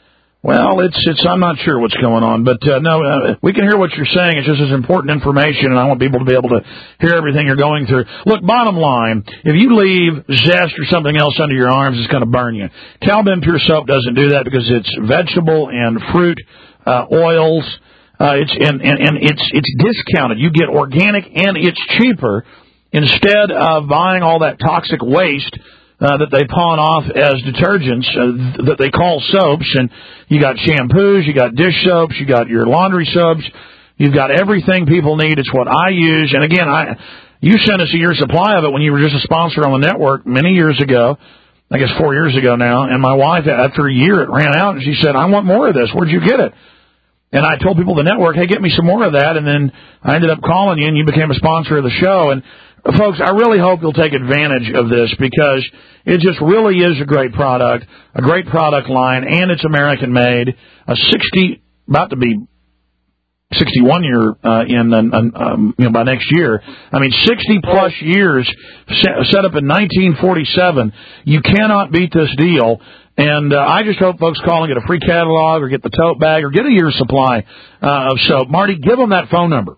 Well, it's it's. I'm not sure what's going on, but uh, no, uh, we can hear what you're saying. It's just as important information, and I want people to be able to hear everything you're going through. Look, bottom line, if you leave zest or something else under your arms, it's going to burn you. Calben Pure Soap doesn't do that because it's vegetable and fruit uh, oils. Uh, it's and, and and it's it's discounted. You get organic, and it's cheaper instead of buying all that toxic waste. Uh, that they pawn off as detergents uh, that they call soaps, and you got shampoos, you got dish soaps, you got your laundry soaps, you've got everything people need. It's what I use, and again, I you sent us a year's supply of it when you were just a sponsor on the network many years ago, I guess four years ago now, and my wife, after a year, it ran out, and she said, I want more of this. Where'd you get it? And I told people at the network, hey, get me some more of that, and then I ended up calling you, and you became a sponsor of the show, and folks, I really hope you'll take advantage of this because it just really is a great product, a great product line, and it's American-made. A sixty, about to be sixty-one year uh, in, uh, um, you know, by next year. I mean, sixty plus years, set up in nineteen forty-seven. You cannot beat this deal. And uh, I just hope folks call and get a free catalog or get the tote bag or get a year's supply uh, of soap. Marty, give them that phone number.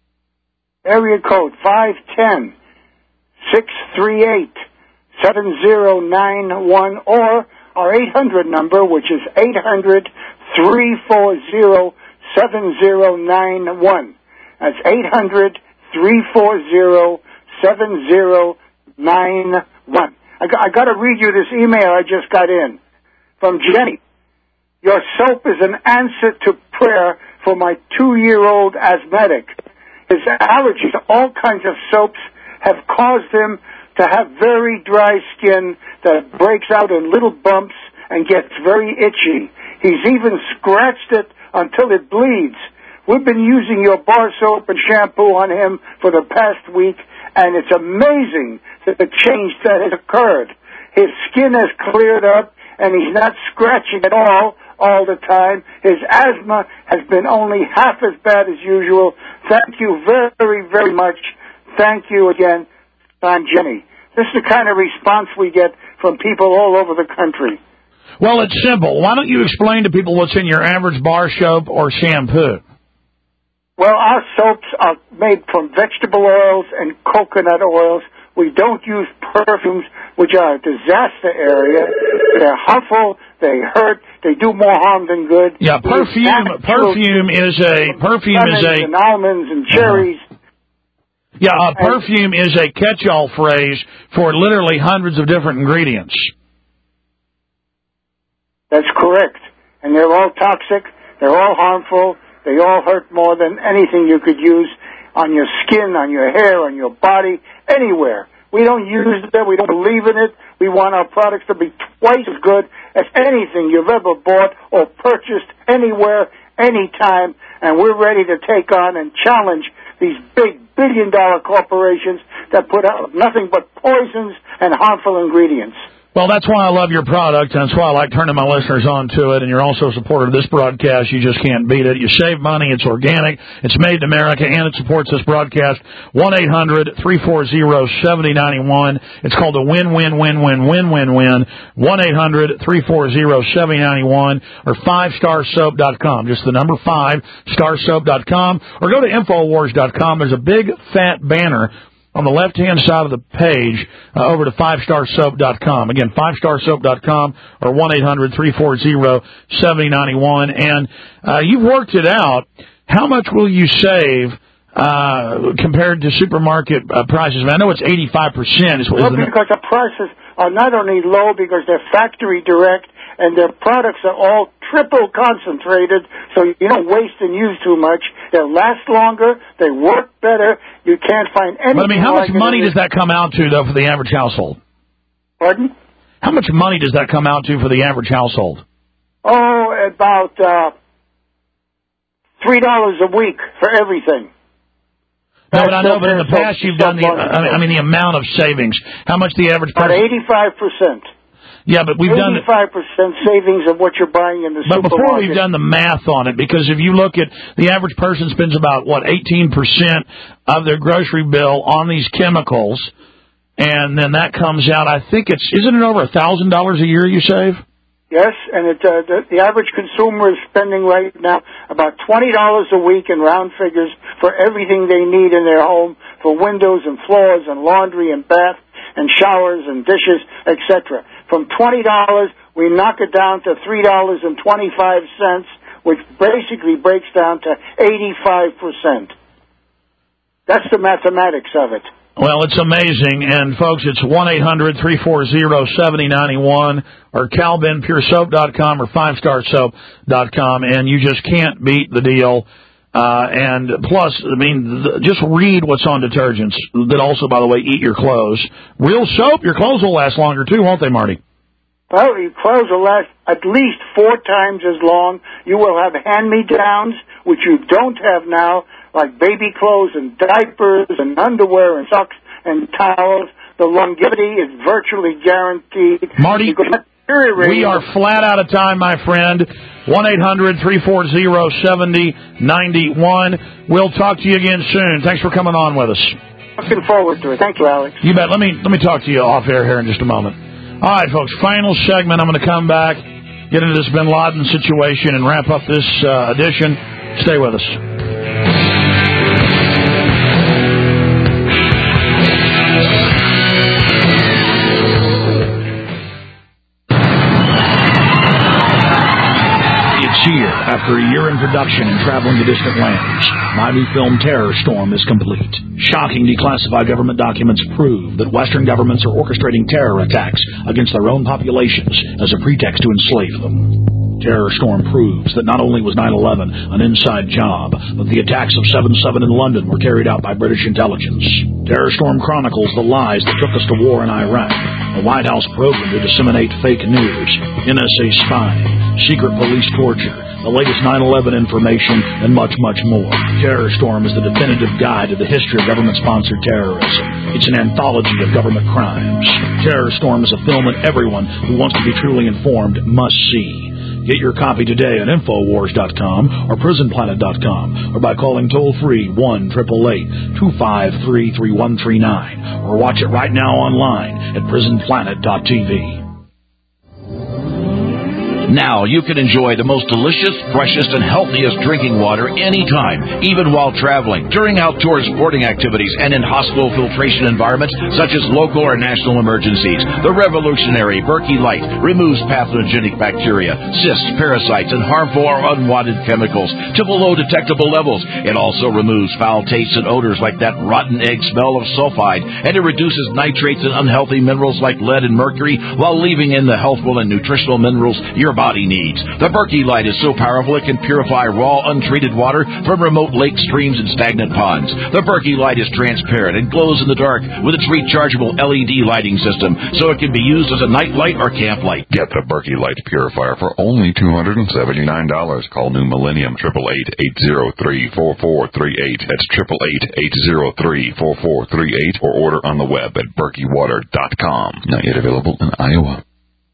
Area code five one zero, six three eight, seven zero nine one or our eight hundred number, which is eight hundred, three four zero, seven zero nine one. That's eight hundred, three four zero, seven zero nine one. I got, I got to read you this email I just got in from Jenny. Your soap is an answer to prayer for my two-year-old asthmatic. His allergies to all kinds of soaps have caused him to have very dry skin that breaks out in little bumps and gets very itchy. He's even scratched it until it bleeds. We've been using your bar soap and shampoo on him for the past week, and it's amazing the change that has occurred. His skin has cleared up, and he's not scratching at all all the time. His asthma has been only half as bad as usual. Thank you very, very much. Thank you again, I'm Jenny. This is the kind of response we get from people all over the country. Well, it's simple. Why don't you explain to people what's in your average bar soap or shampoo? Well, our soaps are made from vegetable oils and coconut oils. We don't use perfumes, which are a disaster area. They're harmful. They hurt. They do more harm than good. Yeah, perfume. Perfume is a perfume is a and almonds and cherries. Yeah, uh, perfume is a catch-all phrase for literally hundreds of different ingredients. That's correct, and they're all toxic. They're all harmful. They all hurt more than anything you could use on your skin, on your hair, on your body, anywhere. We don't use it. We don't believe in it. We want our products to be twice as good as anything you've ever bought or purchased anywhere, anytime, and we're ready to take on and challenge these big billion-dollar corporations that put out nothing but poisons and harmful ingredients. Well, that's why I love your product, and that's why I like turning my listeners on to it, and you're also a supporter of this broadcast. You just can't beat it. You save money. It's organic. It's made in America, and it supports this broadcast. one eight hundred, three four zero, seven zero nine one. It's called a win-win-win-win-win-win-win. one eight hundred, three four zero, seven zero nine one or five star soap dot com. Just the number five, star soap dot com. Or go to infowars dot com. There's a big, fat banner on the left-hand side of the page uh, over to five star soap dot com. Again, five star soap dot com or one eight hundred, three four zero, seven zero nine one. And uh, you've worked it out. How much will you save uh, compared to supermarket uh, prices? I know it's eighty-five percent. Is, well, because the prices are not only low because they're factory direct, and their products are all triple concentrated, so you don't waste and use too much. They'll last longer. They work better. You can't find anything. But I mean, how like much money does that come out to, though, for the average household? Pardon? How much money does that come out to for the average household? Oh, about uh, three dollars a week for everything. No, but I know, but in the past you've done the, I mean, the amount of savings. How much the average person? About eighty-five percent. Yeah, but we've done eighty-five percent savings of what you're buying in the but supermarket. But before we've done the math on it, because if you look at the average person spends about, what, eighteen percent of their grocery bill on these chemicals, and then that comes out, I think it's, isn't it over one thousand dollars a year you save? Yes, and it, uh, the, the average consumer is spending right now about twenty dollars a week in round figures for everything they need in their home, for windows and floors and laundry and bath and showers and dishes, et cetera. From twenty dollars, we knock it down to three dollars and twenty-five cents, which basically breaks down to eighty-five percent. That's the mathematics of it. Well, it's amazing. And, folks, it's one eight hundred three four zero seven zero nine one or calvin pure soap dot com or five star soap dot com, and you just can't beat the deal. Uh, and plus, I mean, th- just read what's on detergents that also, by the way, eat your clothes. Real soap, your clothes will last longer, too, won't they, Marty? Well, your clothes will last at least four times as long. You will have hand-me-downs, which you don't have now, like baby clothes and diapers and underwear and socks and towels. The longevity is virtually guaranteed. Marty, we are flat out of time, my friend. one eight hundred three four zero seven zero nine one. We'll talk to you again soon. Thanks for coming on with us. Looking forward to it. Thank you, Alex. You bet. Let me let me talk to you off air here in just a moment. All right, folks, final segment. I'm going to come back, get into this bin Laden situation, and wrap up this uh, edition. Stay with us. Here, after a year in production and traveling to distant lands, my new film Terror Storm is complete. Shocking declassified government documents prove that Western governments are orchestrating terror attacks against their own populations as a pretext to enslave them. Terror Storm proves that not only was nine eleven an inside job, but the attacks of seven seven in London were carried out by British intelligence. Terror Storm chronicles the lies that took us to war in Iraq, the White House program to disseminate fake news, N S A spying, secret police torture, the latest nine eleven information, and much, much more. Terror Storm is the definitive guide to the history of government-sponsored terrorism. It's an anthology of government crimes. Terror Storm is a film that everyone who wants to be truly informed must see. Get your copy today at infowars dot com or prison planet dot com or by calling toll-free one eight eight eight two five three three one three nine or watch it right now online at prison planet dot t v. Now you can enjoy the most delicious, freshest, and healthiest drinking water anytime, even while traveling, during outdoor sporting activities, and in hospital filtration environments such as local or national emergencies. The revolutionary Berkey Light removes pathogenic bacteria, cysts, parasites, and harmful or unwanted chemicals to below detectable levels. It also removes foul tastes and odors like that rotten egg smell of sulfide, and it reduces nitrates and unhealthy minerals like lead and mercury while leaving in the healthful and nutritional minerals your body needs. The Berkey Light is so powerful it can purify raw, untreated water from remote lakes, streams, and stagnant ponds. The Berkey Light is transparent and glows in the dark with its rechargeable L E D lighting system, so it can be used as a night light or camp light. Get the Berkey Light Purifier for only two hundred seventy-nine dollars. Call New Millennium, eight eight eight, eight zero three, four four three eight. That's eight eight eight, eight zero three, four four three eight, or order on the web at berkey water dot com. Not yet available in Iowa.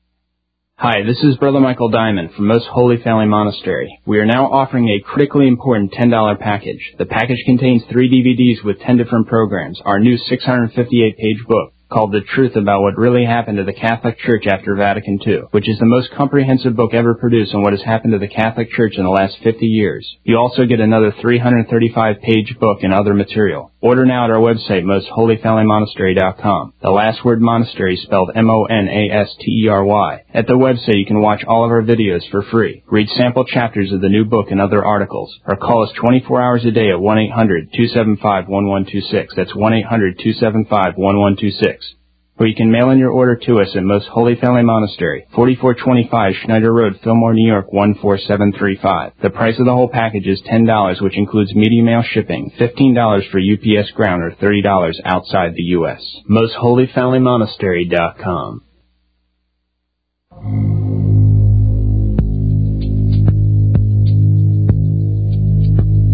Hi, this is Brother Michael Diamond from Most Holy Family Monastery. We are now offering a critically important ten dollar package. The package contains three D V Ds with ten different programs, our new six hundred fifty-eight page book, called The Truth About What Really Happened to the Catholic Church After Vatican Two, which is the most comprehensive book ever produced on what has happened to the Catholic Church in the last fifty years. You also get another three hundred thirty-five page book and other material. Order now at our website, most holy family monastery dot com. The last word monastery spelled M O N A S T E R Y. At the website, you can watch all of our videos for free, read sample chapters of the new book and other articles, or call us twenty-four hours a day at one eight hundred two seven five one one two six. That's one eight hundred two seven five one one two six. Or you can mail in your order to us at Most Holy Family Monastery, forty-four twenty-five Schneider Road, Fillmore, New York, one four seven three five. The price of the whole package is ten dollars, which includes media mail shipping, fifteen dollars for U P S ground, or thirty dollars outside the U S most holy family monastery dot com.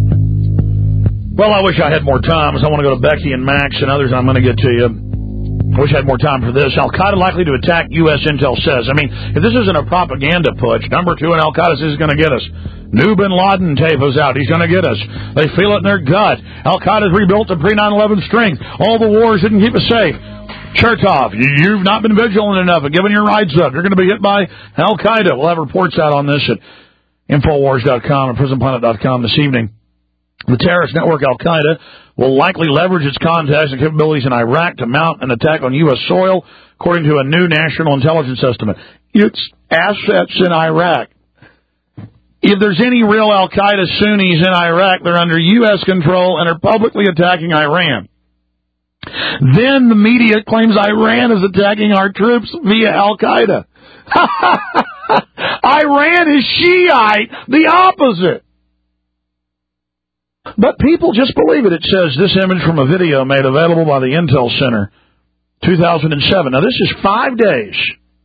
Well, I wish I had more time, as I want to go to Becky and Max and others I'm going to get to you. I wish I had more time for this. Al-Qaeda likely to attack U S intel says. I mean, if this isn't a propaganda push, number two, and Al-Qaeda says he's going to get us. New bin Laden tape was out. He's going to get us. They feel it in their gut. Al-Qaeda's rebuilt to pre nine eleven strength. All the wars didn't keep us safe. Chertoff, you've not been vigilant enough and given your rights up. You're going to be hit by Al-Qaeda. We'll have reports out on this at Infowars dot com and Prison Planet dot com this evening. The terrorist network Al-Qaeda will likely leverage its contacts and capabilities in Iraq to mount an attack on U S soil, according to a new national intelligence estimate. Its assets in Iraq. If there's any real Al-Qaeda Sunnis in Iraq, they're under U S control and are publicly attacking Iran. Then the media claims Iran is attacking our troops via Al-Qaeda. Iran is Shiite, the opposite. But people just believe it. It says this image from a video made available by the Intel Center, two thousand seven. Now, this is five days,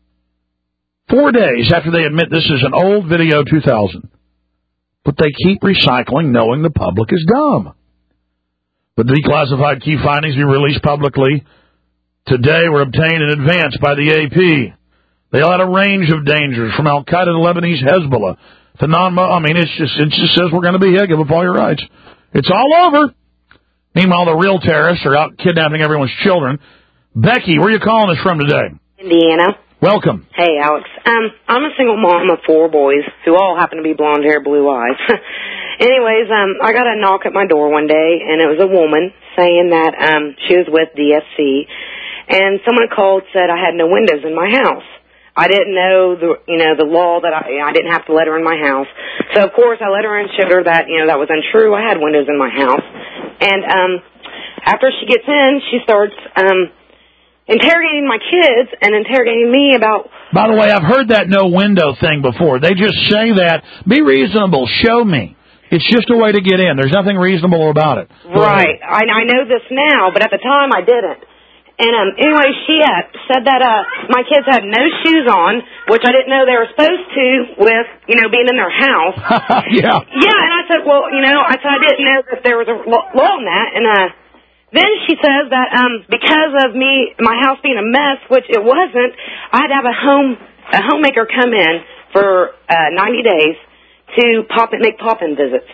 four days after they admit this is an old video, two thousand. But they keep recycling, knowing the public is dumb. The declassified key findings be released publicly today were obtained in advance by the A P. They all had a range of dangers, from Al-Qaeda to Lebanese Hezbollah to non I mean, it's just, it just says we're going to be here, give up all your rights. It's all over. Meanwhile, the real terrorists are out kidnapping everyone's children. Becky, where are you calling us from today? Indiana. Welcome. Hey, Alex. Um, I'm a single mom of four boys who all happen to be blonde hair, blue eyes. Anyways, um, I got a knock at my door one day, and it was a woman saying that um, she was with D S C, and someone called, said I had no windows in my house. I didn't know the, you know, the law that I, I didn't have to let her in my house. So, of course, I let her in, showed her that, you know, that was untrue. I had windows in my house. And um, after she gets in, she starts um, interrogating my kids and interrogating me about... By the way, I've heard that no window thing before. They just say that. Be reasonable. Show me. It's just a way to get in. There's nothing reasonable about it. Right. I, I know this now, but at the time I didn't. And um, anyway, she uh, said that uh, my kids had no shoes on, which I didn't know they were supposed to with, you know, being in their house. Yeah. Yeah, and I said, well, you know, I said I didn't know that there was a law in that. And uh, then she says that um, because of me, my house being a mess, which it wasn't, I had to have a home a homemaker come in for uh, ninety days to pop and make pop-in visits.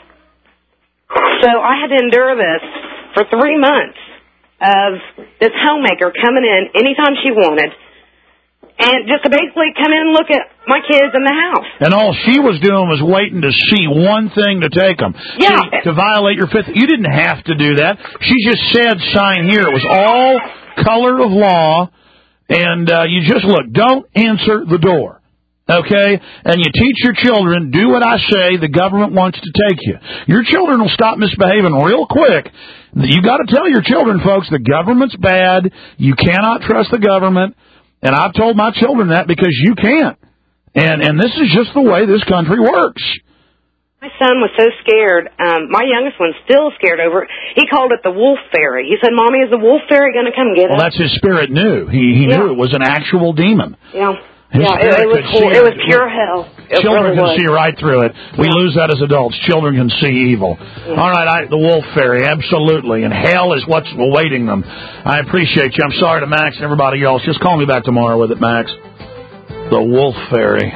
So I had to endure this for three months. Of this homemaker coming in anytime she wanted, and just to basically come in and look at my kids in the house. And all she was doing was waiting to see one thing to take them. Yeah. See, to violate your fifth. You didn't have to do that. She just said, sign here. It was all color of law, and uh, you just look. Don't answer the door. Okay? And you teach your children, do what I say, the government wants to take you. Your children will stop misbehaving real quick. You got to tell your children, folks, the government's bad. You cannot trust the government. And I've told my children that because you can't. And and this is just the way this country works. My son was so scared. Um, my youngest one's still scared over it. He called it the wolf fairy. He said, Mommy, is the wolf fairy going to come get us? Well, that's his spirit knew. He, he Yeah. knew it was an actual demon. Yeah. His yeah, it, it was could cool. see It was pure hell. It Children really can was. see right through it. We Yeah. lose that as adults. Children can see evil. All right, I, the wolf fairy, absolutely. And hell is what's awaiting them. I appreciate you. I'm sorry to Max and everybody else. Just call me back tomorrow with it, Max. The wolf fairy.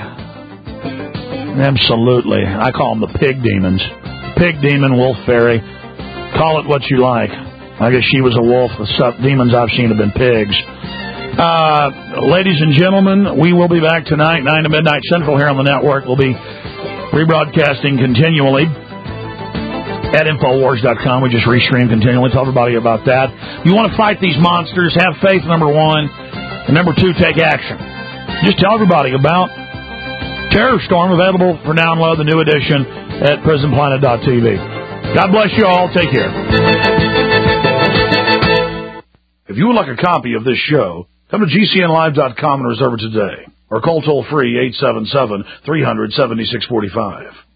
Absolutely. I call them the pig demons. Pig demon, wolf fairy. Call it what you like. I guess she was a wolf. The sup- demons I've seen have been pigs. Uh, ladies and gentlemen, we will be back tonight, nine to midnight Central here on the network. We'll be rebroadcasting continually at Infowars dot com. We just restream continually. Tell everybody about that. You want to fight these monsters, have faith, number one. And number two, take action. Just tell everybody about Terror Storm, available for download, the new edition at Prison Planet dot T V. God bless you all. Take care. If you would like a copy of this show, come to G C N live dot com and reserve it today. Or call toll-free eight seven seven, three hundred, seventy-six forty-five.